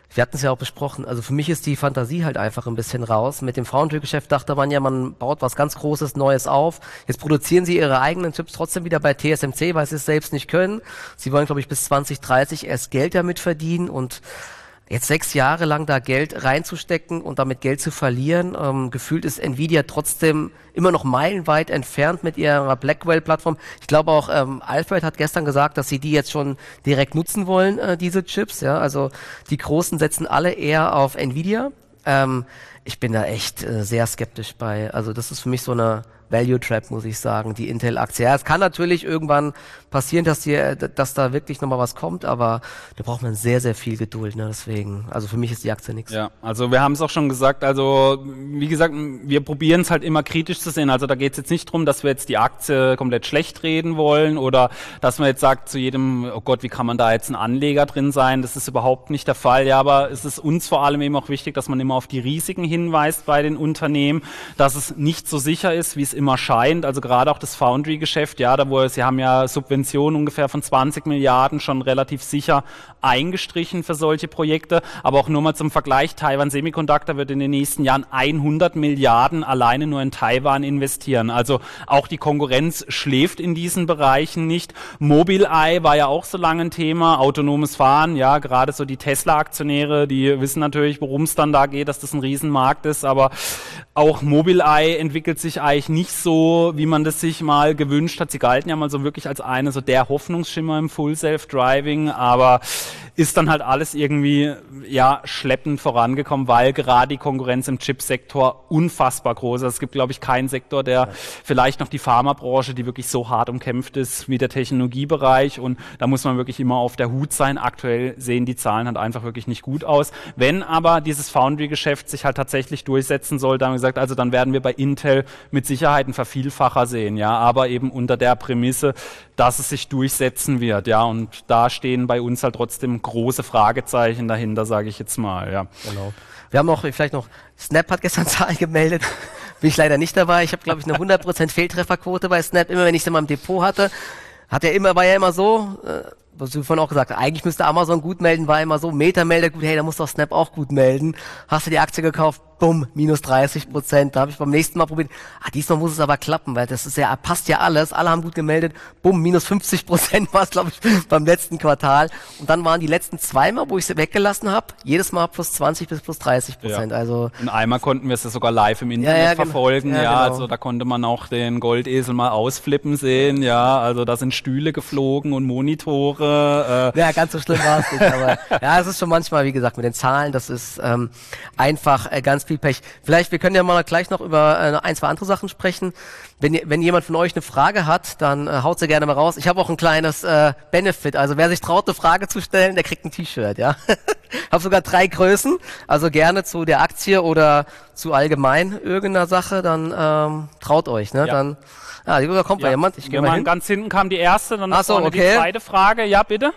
Wir hatten es ja auch besprochen, also für mich ist die Fantasie halt einfach ein bisschen raus. Mit dem Foundry-Geschäft dachte man ja, man baut was ganz Großes, Neues auf. Jetzt produzieren sie ihre eigenen Chips trotzdem wieder bei T S M C, weil sie es selbst nicht können. Sie wollen, glaube ich, bis zwanzig dreißig erst Geld damit verdienen und jetzt sechs Jahre lang da Geld reinzustecken und damit Geld zu verlieren, ähm, gefühlt ist Nvidia trotzdem immer noch meilenweit entfernt mit ihrer Blackwell-Plattform. Ich glaube auch, ähm, Alfred hat gestern gesagt, dass sie die jetzt schon direkt nutzen wollen, äh, diese Chips. Ja, also die Großen setzen alle eher auf Nvidia. Ähm, ich bin da echt äh, sehr skeptisch bei. Also das ist für mich so eine Value Trap, muss ich sagen, die Intel-Aktie. Ja, es kann natürlich irgendwann passieren, dass hier, dass da wirklich nochmal was kommt, aber da braucht man sehr, sehr viel Geduld, ne? Deswegen, also für mich ist die Aktie nichts. Ja, also wir haben es auch schon gesagt, also wie gesagt, wir probieren es halt immer kritisch zu sehen. Also da geht es jetzt nicht darum, dass wir jetzt die Aktie komplett schlecht reden wollen oder dass man jetzt sagt zu jedem, oh Gott, wie kann man da jetzt ein Anleger drin sein? Das ist überhaupt nicht der Fall. Ja, aber es ist uns vor allem eben auch wichtig, dass man immer auf die Risiken hinweist bei den Unternehmen, dass es nicht so sicher ist, wie es immer scheint. Also gerade auch das Foundry-Geschäft, ja, da wo sie haben ja Subventionen ungefähr von zwanzig Milliarden schon relativ sicher eingestrichen für solche Projekte. Aber auch nur mal zum Vergleich, Taiwan Semiconductor wird in den nächsten Jahren hundert Milliarden alleine nur in Taiwan investieren. Also auch die Konkurrenz schläft in diesen Bereichen nicht. Mobileye war ja auch so lange ein Thema, autonomes Fahren, ja, gerade so die Tesla-Aktionäre, die wissen natürlich, worum es dann da geht, dass das ein Riesenmarkt ist, aber auch Mobileye entwickelt sich eigentlich nicht so, wie man das sich mal gewünscht hat. Sie galten ja mal so wirklich als eine so der Hoffnungsschimmer im Full Self-Driving, aber ist dann halt alles irgendwie ja schleppend vorangekommen, weil gerade die Konkurrenz im Chipsektor unfassbar groß ist. Es gibt, glaube ich, keinen Sektor, der ja. vielleicht noch die Pharmabranche, die wirklich so hart umkämpft ist wie der Technologiebereich, und da muss man wirklich immer auf der Hut sein. Aktuell sehen die Zahlen halt einfach wirklich nicht gut aus. Wenn aber dieses Foundry-Geschäft sich halt tatsächlich durchsetzen soll, dann haben wir gesagt, also dann werden wir bei Intel mit Sicherheit einen Vervielfacher sehen, ja, aber eben unter der Prämisse, dass es sich durchsetzen wird, ja, und da stehen bei uns halt trotzdem große Fragezeichen dahinter, sage ich jetzt mal, ja. Genau. Wir haben auch vielleicht noch, Snap hat gestern Zahlen gemeldet, bin ich leider nicht dabei. Ich habe, glaube ich, eine hundert Prozent Fehltrefferquote bei Snap, immer wenn ich es in meinem Depot hatte. Hat er immer, war ja immer so, äh, was du vorhin auch gesagt hast, eigentlich müsste Amazon gut melden, war immer so, Meta meldet gut, hey, da muss doch Snap auch gut melden. Hast du die Aktie gekauft, bumm, minus dreißig Prozent. Da habe ich beim nächsten Mal probiert, ah, diesmal muss es aber klappen, weil das ist ja, passt ja alles, alle haben gut gemeldet, bumm, minus fünfzig Prozent war es, glaube ich, beim letzten Quartal. Und dann waren die letzten zweimal, wo ich sie weggelassen habe, jedes Mal plus zwanzig bis plus dreißig Prozent. Ja. Also und einmal konnten wir es ja sogar live im Internet ja, ja, verfolgen, ja, ja, genau. Also da konnte man auch den Goldesel mal ausflippen sehen, ja, also da sind Stühle geflogen und Monitore. Äh. Ja, ganz so schlimm war es nicht, aber ja, es ist schon manchmal, wie gesagt, mit den Zahlen, das ist ähm, einfach äh, ganz viel Pech. Vielleicht, wir können ja mal gleich noch über äh, ein, zwei andere Sachen sprechen. Wenn, wenn jemand von euch eine Frage hat, dann äh, haut sie gerne mal raus. Ich habe auch ein kleines äh, Benefit, also wer sich traut, eine Frage zu stellen, der kriegt ein T-Shirt, ja. Habe sogar drei Größen, also gerne zu der Aktie oder zu allgemein irgendeiner Sache, dann ähm, traut euch, ne? Ja. Dann, ja, da kommt ja jemand. Ich gehe mal hin. Ganz hinten kam die erste, dann Ach so, vorne okay. Die zweite Frage. Ja, bitte.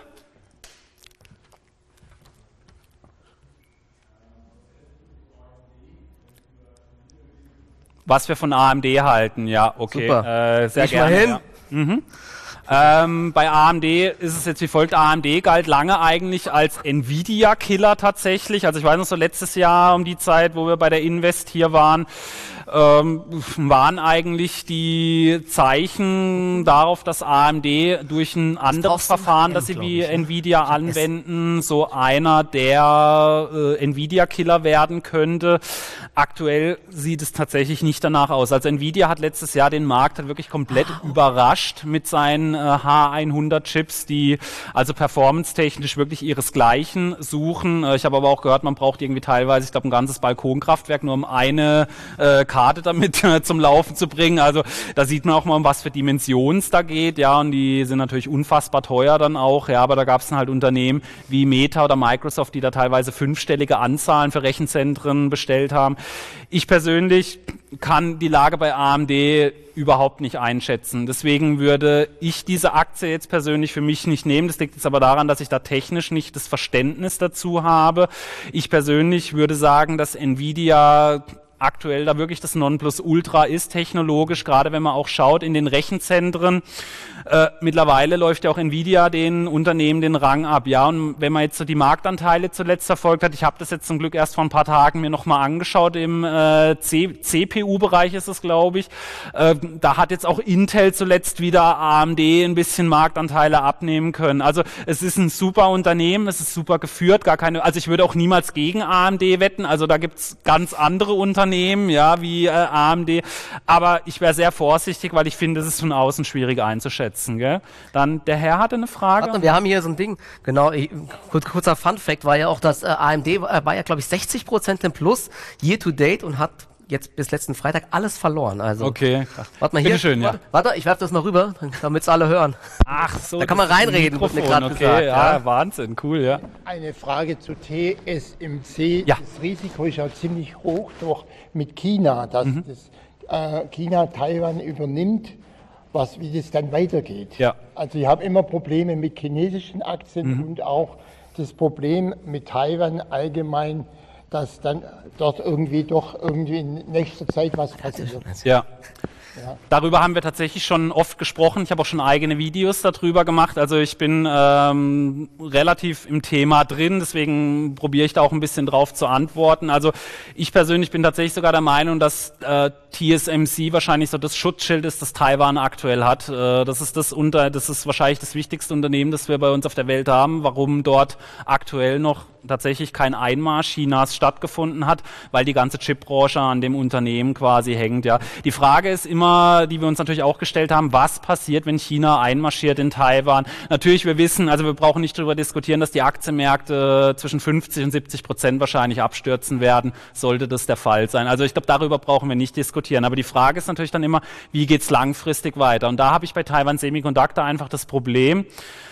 Was wir von A M D halten, ja, okay. Super. Äh, sehr ich gerne. Mal hin. Ja. Mhm. Ähm, bei A M D ist es jetzt wie folgt. A M D galt lange eigentlich als Nvidia-Killer tatsächlich. Also ich weiß noch so letztes Jahr um die Zeit, wo wir bei der Invest hier waren, ähm, waren eigentlich die Zeichen darauf, dass A M D durch ein anderes Verfahren, das sie wie Nvidia anwenden, so einer der äh, Nvidia-Killer werden könnte. Aktuell sieht es tatsächlich nicht danach aus. Also Nvidia hat letztes Jahr den Markt halt wirklich komplett wow. überrascht mit seinen äh, H hundert Chips, die also performance-technisch wirklich ihresgleichen suchen. Äh, ich habe aber auch gehört, man braucht irgendwie teilweise, ich glaube, ein ganzes Balkonkraftwerk, nur um eine äh, Karte damit äh, zum Laufen zu bringen. Also da sieht man auch mal, um was für Dimensionen es da geht. Ja, und die sind natürlich unfassbar teuer dann auch. Ja, aber da gab es dann halt Unternehmen wie Meta oder Microsoft, die da teilweise fünfstellige Anzahlen für Rechenzentren bestellt haben. Ich persönlich kann die Lage bei A M D überhaupt nicht einschätzen. Deswegen würde ich diese Aktie jetzt persönlich für mich nicht nehmen. Das liegt jetzt aber daran, dass ich da technisch nicht das Verständnis dazu habe. Ich persönlich würde sagen, dass Nvidia aktuell da wirklich das Nonplusultra ist, technologisch, gerade wenn man auch schaut in den Rechenzentren. Äh, mittlerweile läuft ja auch Nvidia den Unternehmen den Rang ab, ja, und wenn man jetzt so die Marktanteile zuletzt verfolgt hat, ich habe das jetzt zum Glück erst vor ein paar Tagen mir nochmal angeschaut, im äh, C P U-Bereich ist es, glaube ich, äh, da hat jetzt auch Intel zuletzt wieder A M D ein bisschen Marktanteile abnehmen können. Also es ist ein super Unternehmen, es ist super geführt, gar keine, also ich würde auch niemals gegen A M D wetten, also da gibt's ganz andere Unternehmen, ja, wie äh, A M D, aber ich wäre sehr vorsichtig, weil ich finde, es ist von außen schwierig einzuschätzen. Gell? Dann, der Herr hatte eine Frage. Warte, wir haben hier so ein Ding, genau, ich, kurz, kurzer Fun-Fact war ja auch, dass äh, A M D äh, war ja, glaube ich, sechzig Prozent im Plus, year to date, und hat jetzt bis letzten Freitag alles verloren. Also, okay. Warte mal hier. Bitteschön, warte, ja. warte, ich werfe das mal rüber, damit es alle hören. Ach so. Da kann man reinreden, wird mir gerade okay, gesagt. Ja, Ja, Wahnsinn, cool, ja. Eine Frage zu T S M C. Ja. Das Risiko ist ja ziemlich hoch doch mit China, dass Mhm. das, äh, China Taiwan übernimmt. Was, wie das dann weitergeht. Ja. Also ich habe immer Probleme mit chinesischen Aktien Mhm. und auch das Problem mit Taiwan allgemein, dass dann dort irgendwie doch irgendwie in nächster Zeit was passiert. Ja. Ja. Darüber haben wir tatsächlich schon oft gesprochen. Ich habe auch schon eigene Videos darüber gemacht. Also ich bin ähm, relativ im Thema drin, deswegen probiere ich da auch ein bisschen drauf zu antworten. Also ich persönlich bin tatsächlich sogar der Meinung, dass äh, T S M C wahrscheinlich so das Schutzschild ist, das Taiwan aktuell hat. Äh, das ist das unter, das ist wahrscheinlich das wichtigste Unternehmen, das wir bei uns auf der Welt haben. Warum dort aktuell noch tatsächlich kein Einmarsch Chinas stattgefunden hat, weil die ganze Chipbranche an dem Unternehmen quasi hängt. Ja. Die Frage ist immer, die wir uns natürlich auch gestellt haben, was passiert, wenn China einmarschiert in Taiwan? Natürlich, wir wissen, also wir brauchen nicht darüber diskutieren, dass die Aktienmärkte zwischen fünfzig und siebzig Prozent wahrscheinlich abstürzen werden, sollte das der Fall sein. Also ich glaube, darüber brauchen wir nicht diskutieren. Aber die Frage ist natürlich dann immer, wie geht's langfristig weiter? Und da habe ich bei Taiwan Semiconductor einfach das Problem,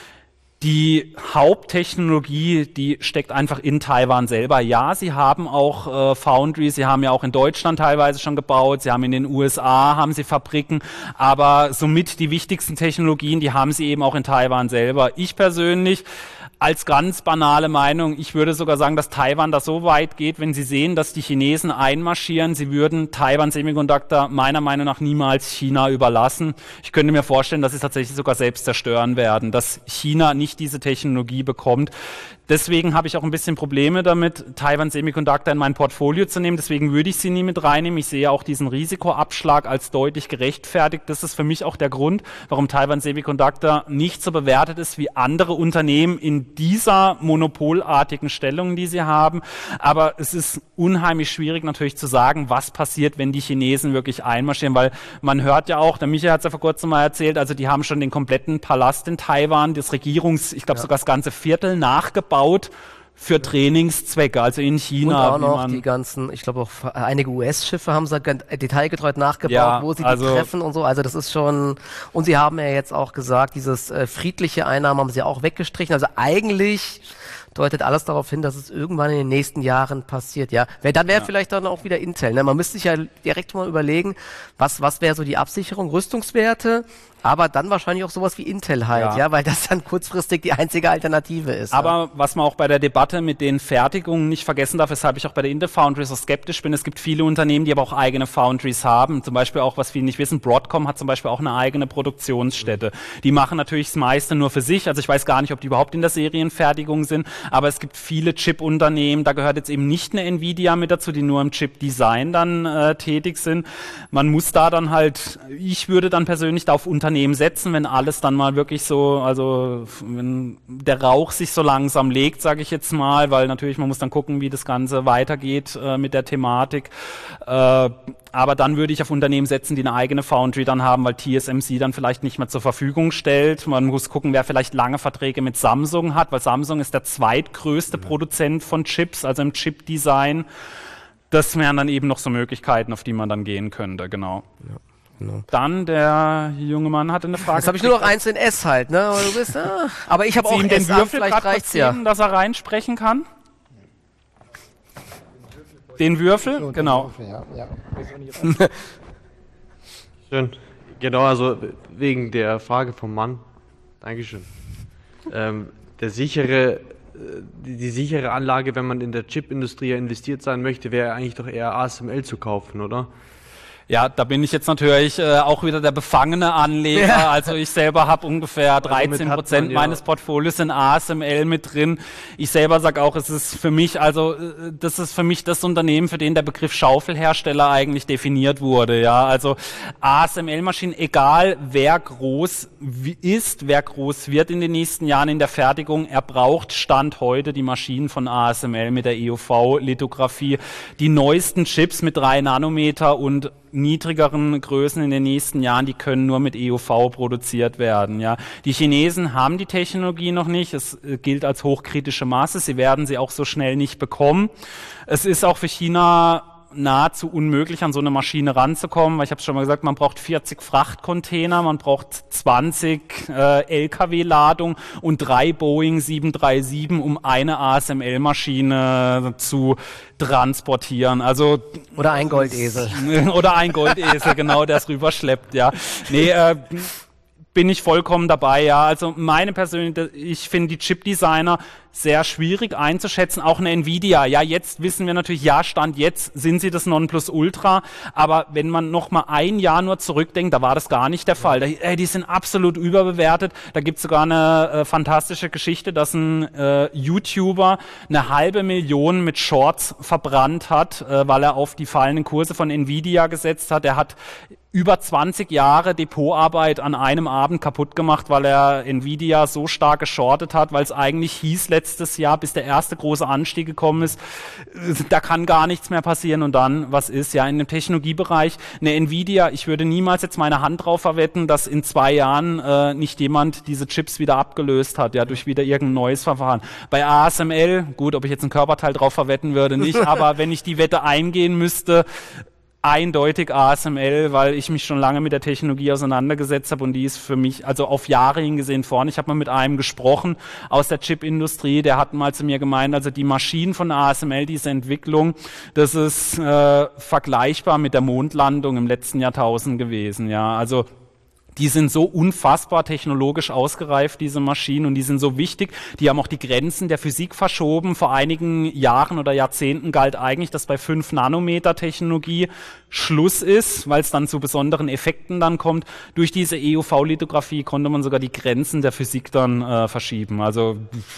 die Haupttechnologie, die steckt einfach in Taiwan selber. Ja, sie haben auch äh, Foundry, sie haben ja auch in Deutschland teilweise schon gebaut, sie haben in den U S A haben sie Fabriken, aber somit die wichtigsten Technologien, die haben sie eben auch in Taiwan selber. Ich persönlich als ganz banale Meinung, ich würde sogar sagen, dass Taiwan da so weit geht, wenn sie sehen, dass die Chinesen einmarschieren, sie würden Taiwan Semiconductor meiner Meinung nach niemals China überlassen. Ich könnte mir vorstellen, dass sie es tatsächlich sogar selbst zerstören werden, dass China nicht diese Technologie bekommt. Deswegen habe ich auch ein bisschen Probleme damit, Taiwan Semiconductor in mein Portfolio zu nehmen. Deswegen würde ich sie nie mit reinnehmen. Ich sehe auch diesen Risikoabschlag als deutlich gerechtfertigt. Das ist für mich auch der Grund, warum Taiwan Semiconductor nicht so bewertet ist wie andere Unternehmen in dieser monopolartigen Stellung, die sie haben. Aber es ist unheimlich schwierig natürlich zu sagen, was passiert, wenn die Chinesen wirklich einmarschieren, weil man hört ja auch, der Michael hat es ja vor kurzem mal erzählt, also die haben schon den kompletten Palast in Taiwan, das Regierungs, ich glaube Ja. sogar das ganze Viertel nachgebaut für Trainingszwecke, also in China. Und auch wie noch man die ganzen, ich glaube auch einige U S-Schiffe haben sie ganz detailgetreu nachgebaut, Ja, wo sie also- die treffen und so. Also das ist schon, und sie haben ja jetzt auch gesagt, dieses äh, friedliche Einnahmen haben sie auch weggestrichen. Also eigentlich deutet alles darauf hin, dass es irgendwann in den nächsten Jahren passiert. Ja, Wär, dann wäre Ja. vielleicht dann auch wieder Intel. Ne? Man müsste sich ja direkt mal überlegen, was was wäre so die Absicherung, Rüstungswerte, aber dann wahrscheinlich auch sowas wie Intel halt, ja, Ja. weil das dann kurzfristig die einzige Alternative ist. ja. Aber was man auch bei der Debatte mit den Fertigungen nicht vergessen darf, weshalb ich auch bei der Intel Foundry so skeptisch bin, es gibt viele Unternehmen, die aber auch eigene Foundries haben. Zum Beispiel auch, was viele nicht wissen, Broadcom hat zum Beispiel auch eine eigene Produktionsstätte. Die machen natürlich das meiste nur für sich. Also ich weiß gar nicht, ob die überhaupt in der Serienfertigung sind, aber es gibt viele Chip-Unternehmen, da gehört jetzt eben nicht eine Nvidia mit dazu, die nur im Chip-Design dann äh, tätig sind. Man muss da dann halt, ich würde dann persönlich da auf Unternehmen setzen, wenn alles dann mal wirklich so, also wenn der Rauch sich so langsam legt, sage ich jetzt mal, weil natürlich man muss dann gucken, wie das Ganze weitergeht äh, mit der Thematik. Äh, aber dann würde ich auf Unternehmen setzen, die eine eigene Foundry dann haben, weil T S M C dann vielleicht nicht mehr zur Verfügung stellt. Man muss gucken, wer vielleicht lange Verträge mit Samsung hat, weil Samsung ist der zweitgrößte Produzent von Chips, also im Chip-Design. Das wären dann eben noch so Möglichkeiten, auf die man dann gehen könnte, genau. Genau. Dann der junge Mann hatte eine Frage. Jetzt habe ich nur noch eins in S halt, ne? Aber du bist, ah. Aber ich habe Sie auch ihm den S acht, Würfel vielleicht gerade reicht's ja. geben, dass er reinsprechen kann? Den Würfel? So, Genau. Ja, ja. Schön. Genau, also wegen der Frage vom Mann. Dankeschön. Ähm, der sichere die, die sichere Anlage, wenn man in der Chipindustrie investiert sein möchte, wäre eigentlich doch eher A S M L zu kaufen, oder? Ja, da bin ich jetzt natürlich äh, auch wieder der befangene Anleger. Ja. Also ich selber habe ungefähr dreizehn Prozent man, ja. meines Portfolios in A S M L mit drin. Ich selber sage auch, es ist für mich, also das ist für mich das Unternehmen, für den der Begriff Schaufelhersteller eigentlich definiert wurde. Ja, also A S M L-Maschinen, egal wer groß ist, wer groß wird in den nächsten Jahren in der Fertigung, er braucht Stand heute die Maschinen von A S M L mit der E U V-Lithografie, die neuesten Chips mit drei Nanometer und niedrigeren Größen in den nächsten Jahren, die können nur mit E U V produziert werden. Ja, die Chinesen haben die Technologie noch nicht. Es äh, gilt als hochkritische Maße. Sie werden sie auch so schnell nicht bekommen. Es ist auch für China nahezu unmöglich, an so eine Maschine ranzukommen, weil ich habe es schon mal gesagt, man braucht vierzig Frachtcontainer, man braucht zwanzig äh, L K W-Ladungen und drei Boeing sieben drei sieben, um eine A S M L-Maschine zu transportieren. Also oder ein Goldesel. Oder ein Goldesel, genau, der es rüberschleppt, ja. Nee, äh, bin ich vollkommen dabei, ja. Also meine persönliche, ich finde die Chip-Designer sehr schwierig einzuschätzen, auch eine Nvidia. Ja, jetzt wissen wir natürlich, ja, Stand jetzt sind sie das Nonplusultra, aber wenn man noch mal ein Jahr nur zurückdenkt, da war das gar nicht der Fall. Da, äh, die sind absolut überbewertet. Da gibt es sogar eine äh, fantastische Geschichte, dass ein äh, YouTuber eine halbe Million mit Shorts verbrannt hat, äh, weil er auf die fallenden Kurse von Nvidia gesetzt hat. Er hat über zwanzig Jahre Depotarbeit an einem Abend kaputt gemacht, weil er Nvidia so stark geschortet hat, weil es eigentlich hieß letztes Jahr, bis der erste große Anstieg gekommen ist, da kann gar nichts mehr passieren und dann, was ist? Ja, in dem Technologiebereich, eine Nvidia, ich würde niemals jetzt meine Hand drauf verwetten, dass in zwei Jahren äh, nicht jemand diese Chips wieder abgelöst hat, ja, durch wieder irgendein neues Verfahren. Bei A S M L, gut, ob ich jetzt ein Körperteil drauf verwetten würde, nicht, aber wenn ich die Wette eingehen müsste, eindeutig A S M L, weil ich mich schon lange mit der Technologie auseinandergesetzt habe und die ist für mich, also auf Jahre hingesehen vorne. Ich habe mal mit einem gesprochen aus der Chipindustrie, der hat mal zu mir gemeint, also die Maschinen von A S M L, diese Entwicklung, das ist äh, vergleichbar mit der Mondlandung im letzten Jahrtausend gewesen. Ja, also die sind so unfassbar technologisch ausgereift, diese Maschinen, und die sind so wichtig. Die haben auch die Grenzen der Physik verschoben. Vor einigen Jahren oder Jahrzehnten galt eigentlich, dass bei fünf Nanometer Technologie Schluss ist, weil es dann zu besonderen Effekten dann kommt. Durch diese E U V-Lithografie konnte man sogar die Grenzen der Physik dann äh, verschieben. Also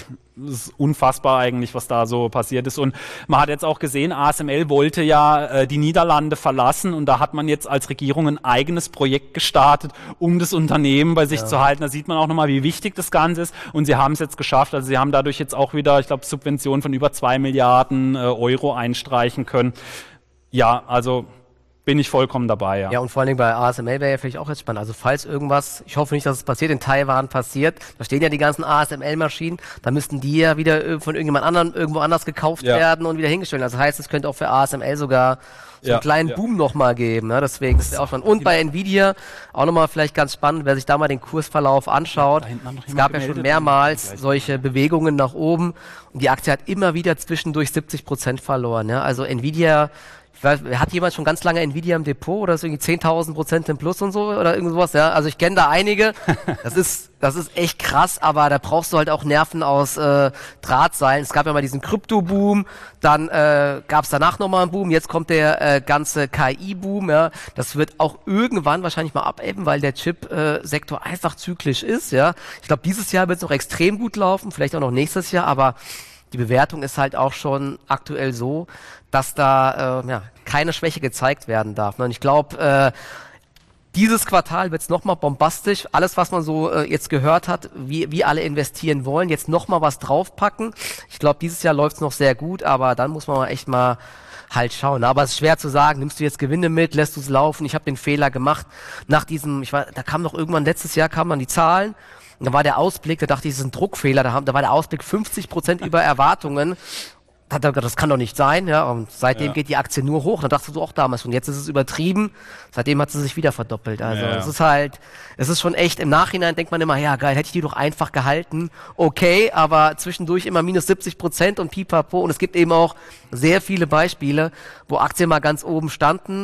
es ist unfassbar eigentlich, was da so passiert ist. Und man hat jetzt auch gesehen, A S M L wollte ja äh, die Niederlande verlassen und da hat man jetzt als Regierung ein eigenes Projekt gestartet, um das Unternehmen bei sich ja. zu halten. Da sieht man auch nochmal, wie wichtig das Ganze ist. Und sie haben es jetzt geschafft. Also sie haben dadurch jetzt auch wieder, ich glaube, Subventionen von über zwei Milliarden äh, Euro einstreichen können. Ja, also bin ich vollkommen dabei, ja. Ja, und vor allen Dingen bei A S M L wäre ja vielleicht auch jetzt spannend. Also falls irgendwas, ich hoffe nicht, dass es passiert, in Taiwan passiert, da stehen ja die ganzen A S M L-Maschinen, da müssten die ja wieder von irgendjemand anderem irgendwo anders gekauft ja. werden und wieder hingestellt. Also das heißt, es könnte auch für A S M L sogar so ja, einen kleinen ja. Boom nochmal geben, ne? Deswegen ist es auch spannend. Und bei Nvidia auch nochmal vielleicht ganz spannend, wer sich da mal den Kursverlauf anschaut. Ja, es gab ja schon mehrmals solche Bewegungen nach oben und die Aktie hat immer wieder zwischendurch siebzig Prozent verloren. Ja? Also Nvidia, ich weiß, hat jemand schon ganz lange Nvidia im Depot oder ist irgendwie zehntausend Prozent im Plus und so oder irgend sowas? Ja? Also ich kenne da einige. Das ist, das ist echt krass, aber da brauchst du halt auch Nerven aus äh, Drahtseilen. Es gab ja mal diesen Krypto-Boom, dann äh, gab es danach nochmal einen Boom, jetzt kommt der äh, ganze K I-Boom. Ja? Das wird auch irgendwann wahrscheinlich mal abebben, weil der Chip-Sektor äh, einfach zyklisch ist. Ja? Ich glaube, dieses Jahr wird es noch extrem gut laufen, vielleicht auch noch nächstes Jahr, aber die Bewertung ist halt auch schon aktuell so, dass da äh, ja, keine Schwäche gezeigt werden darf. Und ich glaube, äh, dieses Quartal wird es nochmal bombastisch. Alles, was man so äh, jetzt gehört hat, wie, wie alle investieren wollen, jetzt nochmal was draufpacken. Ich glaube, dieses Jahr läuft es noch sehr gut, aber dann muss man mal echt mal halt schauen. Aber es ist schwer zu sagen, nimmst du jetzt Gewinne mit, lässt du es laufen? Ich habe den Fehler gemacht. Nach diesem, ich war, da kam noch irgendwann, letztes Jahr kamen dann die Zahlen. Und da war der Ausblick, da dachte ich, das ist ein Druckfehler, da, haben, da war der Ausblick fünfzig Prozent über Erwartungen. Da hat er gesagt, das kann doch nicht sein, ja. Und seitdem ja. geht die Aktie nur hoch. Da dachtest du auch damals schon. Jetzt ist es übertrieben. Seitdem hat sie sich wieder verdoppelt. Also ja. es ist halt, es ist schon echt, im Nachhinein denkt man immer, ja geil, hätte ich die doch einfach gehalten. Okay, aber zwischendurch immer minus siebzig Prozent und pipapo. Und es gibt eben auch sehr viele Beispiele, wo Aktien mal ganz oben standen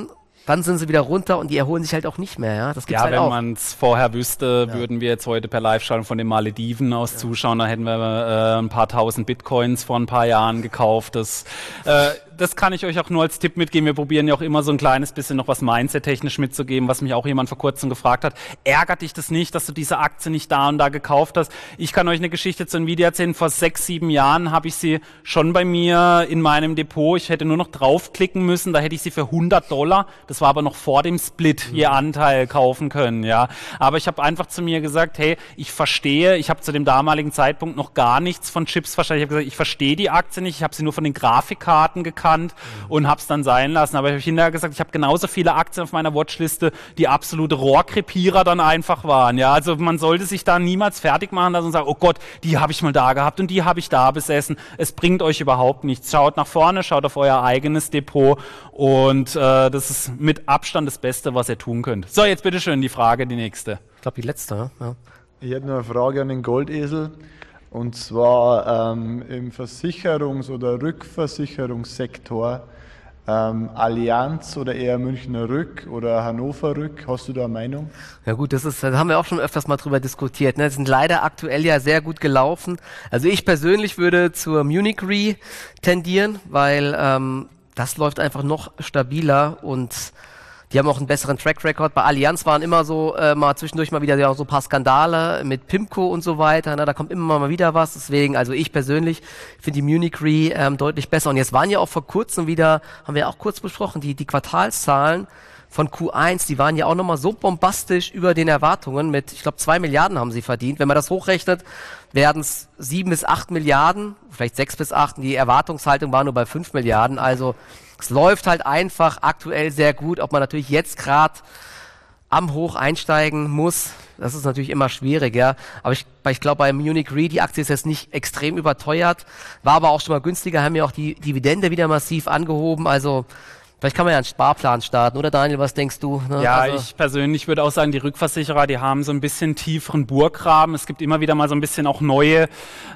dann sind sie wieder runter und die erholen sich halt auch nicht mehr. Ja, das gibt's Ja, halt wenn auch. man es vorher wüsste, Ja. würden wir jetzt heute per Live-Schaltung von den Malediven aus ja. zuschauen, da hätten wir äh, ein paar tausend Bitcoins vor ein paar Jahren gekauft. Das, äh, das kann ich euch auch nur als Tipp mitgeben. Wir probieren ja auch immer so ein kleines bisschen noch was Mindset-technisch mitzugeben, was mich auch jemand vor kurzem gefragt hat. Ärgert dich das nicht, dass du diese Aktie nicht da und da gekauft hast? Ich kann euch eine Geschichte zu Nvidia erzählen. Vor sechs, sieben Jahren habe ich sie schon bei mir in meinem Depot. Ich hätte nur noch draufklicken müssen. Da hätte ich sie für hundert Dollar, das war aber noch vor dem Split, ihr Anteil kaufen können. Ja, aber ich habe einfach zu mir gesagt, hey, ich verstehe, ich habe zu dem damaligen Zeitpunkt noch gar nichts von Chips verstanden. Ich habe gesagt, ich verstehe die Aktie nicht. Ich habe sie nur von den Grafikkarten gekannt mhm. und habe es dann sein lassen. Aber ich habe hinterher gesagt, ich habe genauso viele Aktien auf meiner Watchliste, die absolute Rohrkrepierer dann einfach waren. Ja, also man sollte sich da niemals fertig machen lassen und sagen, oh Gott, die habe ich mal da gehabt und die habe ich da besessen. Es bringt euch überhaupt nichts. Schaut nach vorne, schaut auf euer eigenes Depot und äh, das ist mit Abstand das Beste, was ihr tun könnt. So, jetzt bitteschön die Frage, die nächste. Ich glaube, die letzte. Ja. Ich hätte noch eine Frage an den Goldesel. Und zwar ähm, im Versicherungs- oder Rückversicherungssektor, ähm, Allianz oder eher Münchner Rück oder Hannover Rück, hast du da eine Meinung? Ja gut, das ist, da haben wir auch schon öfters mal drüber diskutiert. Ne? Die sind leider aktuell ja sehr gut gelaufen. Also ich persönlich würde zur Munich Re tendieren, weil ähm, das läuft einfach noch stabiler und die haben auch einen besseren Track Record. Bei Allianz waren immer so, äh, mal zwischendurch mal wieder ja, so ein paar Skandale mit Pimco und so weiter. Ne? Da kommt immer mal wieder was. Deswegen, also ich persönlich finde die Munich Re ähm, deutlich besser. Und jetzt waren ja auch vor kurzem wieder, haben wir auch kurz besprochen, die, die Quartalszahlen von Q eins, die waren ja auch nochmal so bombastisch über den Erwartungen mit, ich glaube, zwei Milliarden haben sie verdient. Wenn man das hochrechnet, werden es sieben bis acht Milliarden, vielleicht sechs bis acht. Die Erwartungshaltung war nur bei fünf Milliarden. Also es läuft halt einfach aktuell sehr gut. Ob man natürlich jetzt gerade am Hoch einsteigen muss, das ist natürlich immer schwierig, ja. Aber ich, ich glaube, bei Munich Re, die Aktie ist jetzt nicht extrem überteuert, war aber auch schon mal günstiger, haben ja auch die Dividende wieder massiv angehoben. Also vielleicht kann man ja einen Sparplan starten, oder Daniel, was denkst du? Ne? Ja, also ich persönlich würde auch sagen, die Rückversicherer, die haben so ein bisschen tieferen Burggraben. Es gibt immer wieder mal so ein bisschen auch neue,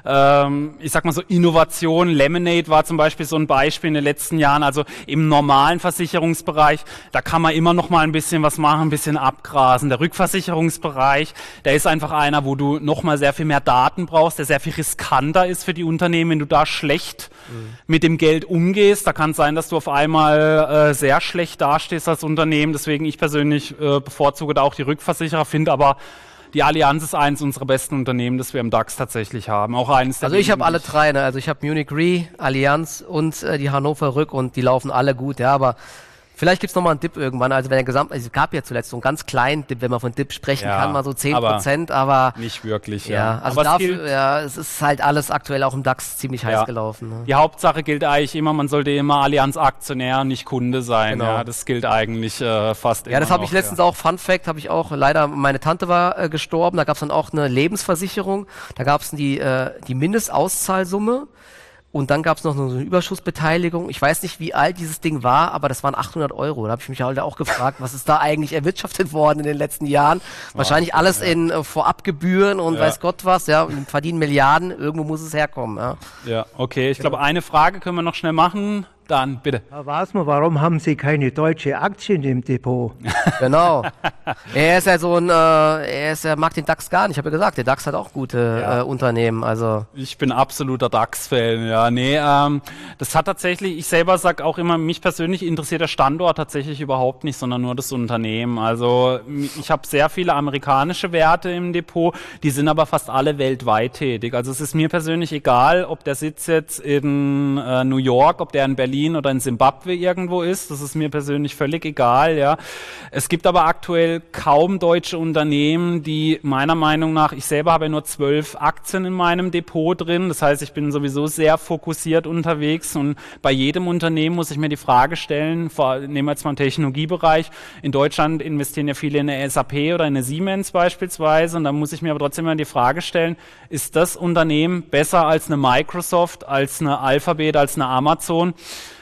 ähm, ich sag mal so Innovationen. Lemonade war zum Beispiel so ein Beispiel in den letzten Jahren. Also im normalen Versicherungsbereich, da kann man immer noch mal ein bisschen was machen, ein bisschen abgrasen. Der Rückversicherungsbereich, der ist einfach einer, wo du noch mal sehr viel mehr Daten brauchst, der sehr viel riskanter ist für die Unternehmen, wenn du da schlecht mhm. mit dem Geld umgehst. Da kann es sein, dass du auf einmal äh, sehr schlecht dastehst als Unternehmen. Deswegen ich persönlich äh, bevorzuge da auch die Rückversicherer, finde aber, die Allianz ist eines unserer besten Unternehmen, das wir im DAX tatsächlich haben. Auch eines der Also ich habe alle drei, ne? Also ich habe Munich Re, Allianz und äh, die Hannover Rück und die laufen alle gut, ja, aber vielleicht gibt's noch mal einen Dip irgendwann, also wenn der Gesamt, also es gab ja zuletzt so einen ganz kleinen Dip, wenn man von Dip sprechen ja, kann, mal so zehn Prozent, aber, aber nicht wirklich, ja. ja. Also aber dafür, es ja, es ist halt alles aktuell auch im DAX ziemlich heiß ja. gelaufen. Ne? Die Hauptsache gilt eigentlich immer, man sollte immer Allianz-Aktionär, nicht Kunde sein, genau. ja, das gilt eigentlich äh, fast immer Ja, das habe ich noch, letztens ja. auch, Fun Fact, habe ich auch, leider, meine Tante war äh, gestorben, da gab's dann auch eine Lebensversicherung, da gab's die, äh, die Mindestauszahlsumme. Und dann gab es noch so eine Überschussbeteiligung. Ich weiß nicht, wie alt dieses Ding war, aber das waren achthundert Euro. Da habe ich mich halt auch gefragt, was ist da eigentlich erwirtschaftet worden in den letzten Jahren? Wahrscheinlich alles ja. in äh, Vorabgebühren und ja. weiß Gott was. Ja, und verdienen Milliarden. Irgendwo muss es herkommen. Ja, ja okay. Ich glaube, eine Frage können wir noch schnell machen. Dann, bitte. Herr Wasmer, warum haben Sie keine deutsche Aktien im Depot? Genau. Er ist ja so ein, äh, er ist, er mag den DAX gar nicht. Ich habe ja gesagt, der DAX hat auch gute ja. äh, Unternehmen. Also ich bin absoluter DAX-Fan. Ja, nee, ähm, das hat tatsächlich, ich selber sage auch immer, mich persönlich interessiert der Standort tatsächlich überhaupt nicht, sondern nur das Unternehmen. Also ich habe sehr viele amerikanische Werte im Depot, die sind aber fast alle weltweit tätig. Also es ist mir persönlich egal, ob der Sitz jetzt in äh, New York, ob der in Berlin oder in Simbabwe irgendwo ist. Das ist mir persönlich völlig egal. Ja. Es gibt aber aktuell kaum deutsche Unternehmen, die meiner Meinung nach, ich selber habe ja nur zwölf Aktien in meinem Depot drin. Das heißt, ich bin sowieso sehr fokussiert unterwegs und bei jedem Unternehmen muss ich mir die Frage stellen, vor, nehmen wir jetzt mal den Technologiebereich. In Deutschland investieren ja viele in eine S A P oder in eine Siemens beispielsweise und da muss ich mir aber trotzdem mal die Frage stellen, ist das Unternehmen besser als eine Microsoft, als eine Alphabet, als eine Amazon?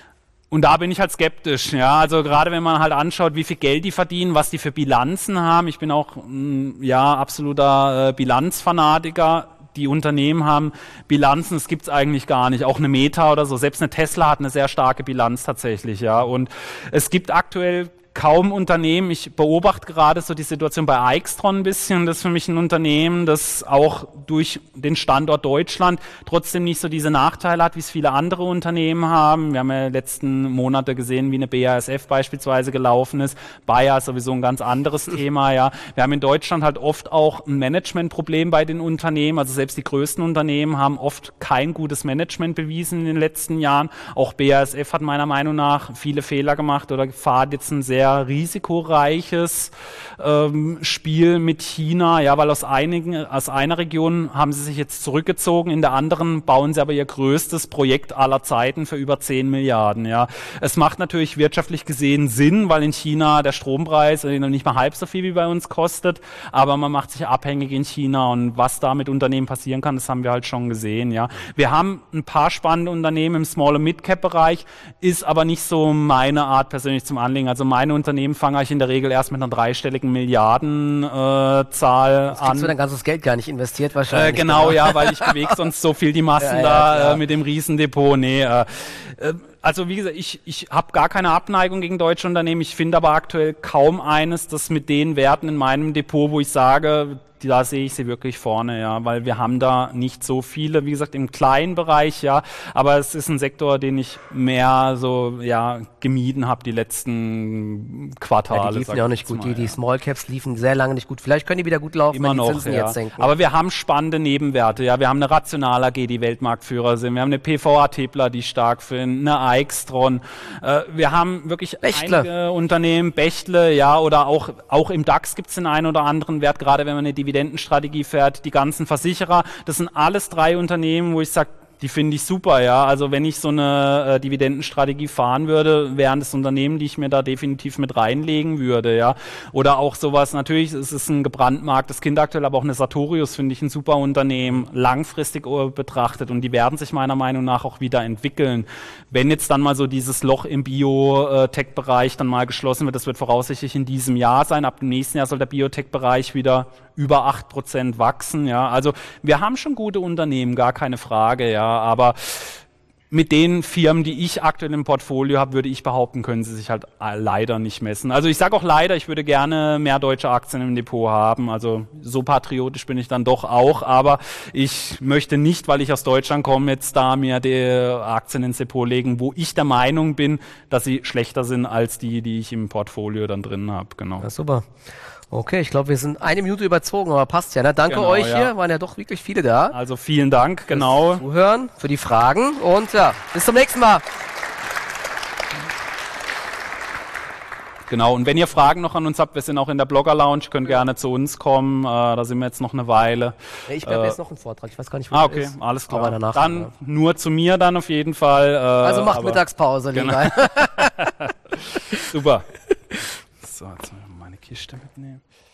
Und da bin ich halt skeptisch, ja, also gerade wenn man halt anschaut, wie viel Geld die verdienen, was die für Bilanzen haben. Ich bin auch, mh, ja, absoluter äh, Bilanzfanatiker. Die Unternehmen haben Bilanzen, das gibt's eigentlich gar nicht. Auch eine Meta oder so, selbst eine Tesla hat eine sehr starke Bilanz tatsächlich, ja. Und es gibt aktuell kaum Unternehmen. Ich beobachte gerade so die Situation bei Aixtron ein bisschen. Das ist für mich ein Unternehmen, das auch durch den Standort Deutschland trotzdem nicht so diese Nachteile hat, wie es viele andere Unternehmen haben. Wir haben ja letzten Monate gesehen, wie eine B A S F beispielsweise gelaufen ist. Bayer ist sowieso ein ganz anderes Thema, ja. Wir haben in Deutschland halt oft auch ein Managementproblem bei den Unternehmen. Also selbst die größten Unternehmen haben oft kein gutes Management bewiesen in den letzten Jahren. Auch B A S F hat meiner Meinung nach viele Fehler gemacht oder fahrt jetzt ein sehr risikoreiches ähm, Spiel mit China, ja, weil aus einigen, aus einer Region haben sie sich jetzt zurückgezogen, in der anderen bauen sie aber ihr größtes Projekt aller Zeiten für über zehn Milliarden, ja. Es macht natürlich wirtschaftlich gesehen Sinn, weil in China der Strompreis noch nicht mal halb so viel wie bei uns kostet, aber man macht sich abhängig in China und was da mit Unternehmen passieren kann, das haben wir halt schon gesehen, ja. Wir haben ein paar spannende Unternehmen im Small- und Mid-Cap-Bereich, ist aber nicht so meine Art persönlich zum Anlegen. Also meine Unternehmen fange ich in der Regel erst mit einer dreistelligen Milliardenzahl äh, Zahl Das an. kriegst du dein ganzes Geld gar nicht investiert wahrscheinlich. Äh, genau, ja, weil ich bewege sonst so viel die Massen Ja, ja, da klar. äh, mit dem Riesendepot. Nee, äh, äh, also wie gesagt, ich, ich habe gar keine Abneigung gegen deutsche Unternehmen. Ich finde aber aktuell kaum eines, das mit den Werten in meinem Depot, wo ich sage, da sehe ich sie wirklich vorne, ja, weil wir haben da nicht so viele, wie gesagt, im kleinen Bereich, ja, aber es ist ein Sektor, den ich mehr so, ja, gemieden habe die letzten Quartale. Ja, die liefen sag ja auch ich nicht jetzt gut. mal, Die, die ja. Small Caps liefen sehr lange nicht gut. Vielleicht können die wieder gut laufen, Immer wenn die noch, Zinsen ja. jetzt senken. Aber wir haben spannende Nebenwerte. Ja, wir haben eine Rational A G, die Weltmarktführer sind. Wir haben eine P V A Tepler, die stark finden, eine Aixtron. Äh, wir haben wirklich Bechtle. einige Unternehmen, Bechtle, ja, oder auch, auch im DAX gibt es den einen oder anderen Wert, gerade wenn man eine Dividendenstrategie fährt, die ganzen Versicherer. Das sind alles drei Unternehmen, wo ich sage, die finde ich super, ja. Also wenn ich so eine äh, Dividendenstrategie fahren würde, wären das Unternehmen, die ich mir da definitiv mit reinlegen würde, ja. Oder auch sowas, natürlich, es ist ein gebrandmarktes Kind aktuell, aber auch eine Sartorius finde ich ein super Unternehmen, langfristig äh, betrachtet und die werden sich meiner Meinung nach auch wieder entwickeln. Wenn jetzt dann mal so dieses Loch im Biotech-Bereich dann mal geschlossen wird, das wird voraussichtlich in diesem Jahr sein, ab dem nächsten Jahr soll der Biotech-Bereich wieder über acht Prozent wachsen, ja. Also wir haben schon gute Unternehmen, gar keine Frage, ja, aber mit den Firmen, die ich aktuell im Portfolio habe, würde ich behaupten, können sie sich halt leider nicht messen. Also ich sage auch leider, ich würde gerne mehr deutsche Aktien im Depot haben, also so patriotisch bin ich dann doch auch, aber ich möchte nicht, weil ich aus Deutschland komme, jetzt da mir die Aktien ins Depot legen, wo ich der Meinung bin, dass sie schlechter sind als die, die ich im Portfolio dann drin habe, genau. Ja, super. Okay, ich glaube, wir sind eine Minute überzogen, aber passt ja. Ne? Danke Genau, euch ja. hier, waren ja doch wirklich viele da. Also vielen Dank, genau. Zuhören, für die Fragen und ja, bis zum nächsten Mal. Genau, und wenn ihr Fragen noch an uns habt, wir sind auch in der Blogger-Lounge, könnt gerne zu uns kommen, äh, da sind wir jetzt noch eine Weile. Ja, ich glaube, Äh, jetzt noch ein Vortrag, ich weiß gar nicht, wo Ah, der okay, ist. alles klar. Aber danach, dann ja. nur zu mir dann auf jeden Fall. Äh, Also macht aber- Mittagspause, Genau. lieber. Super. So, jetzt mal meine Kiste mitnehmen.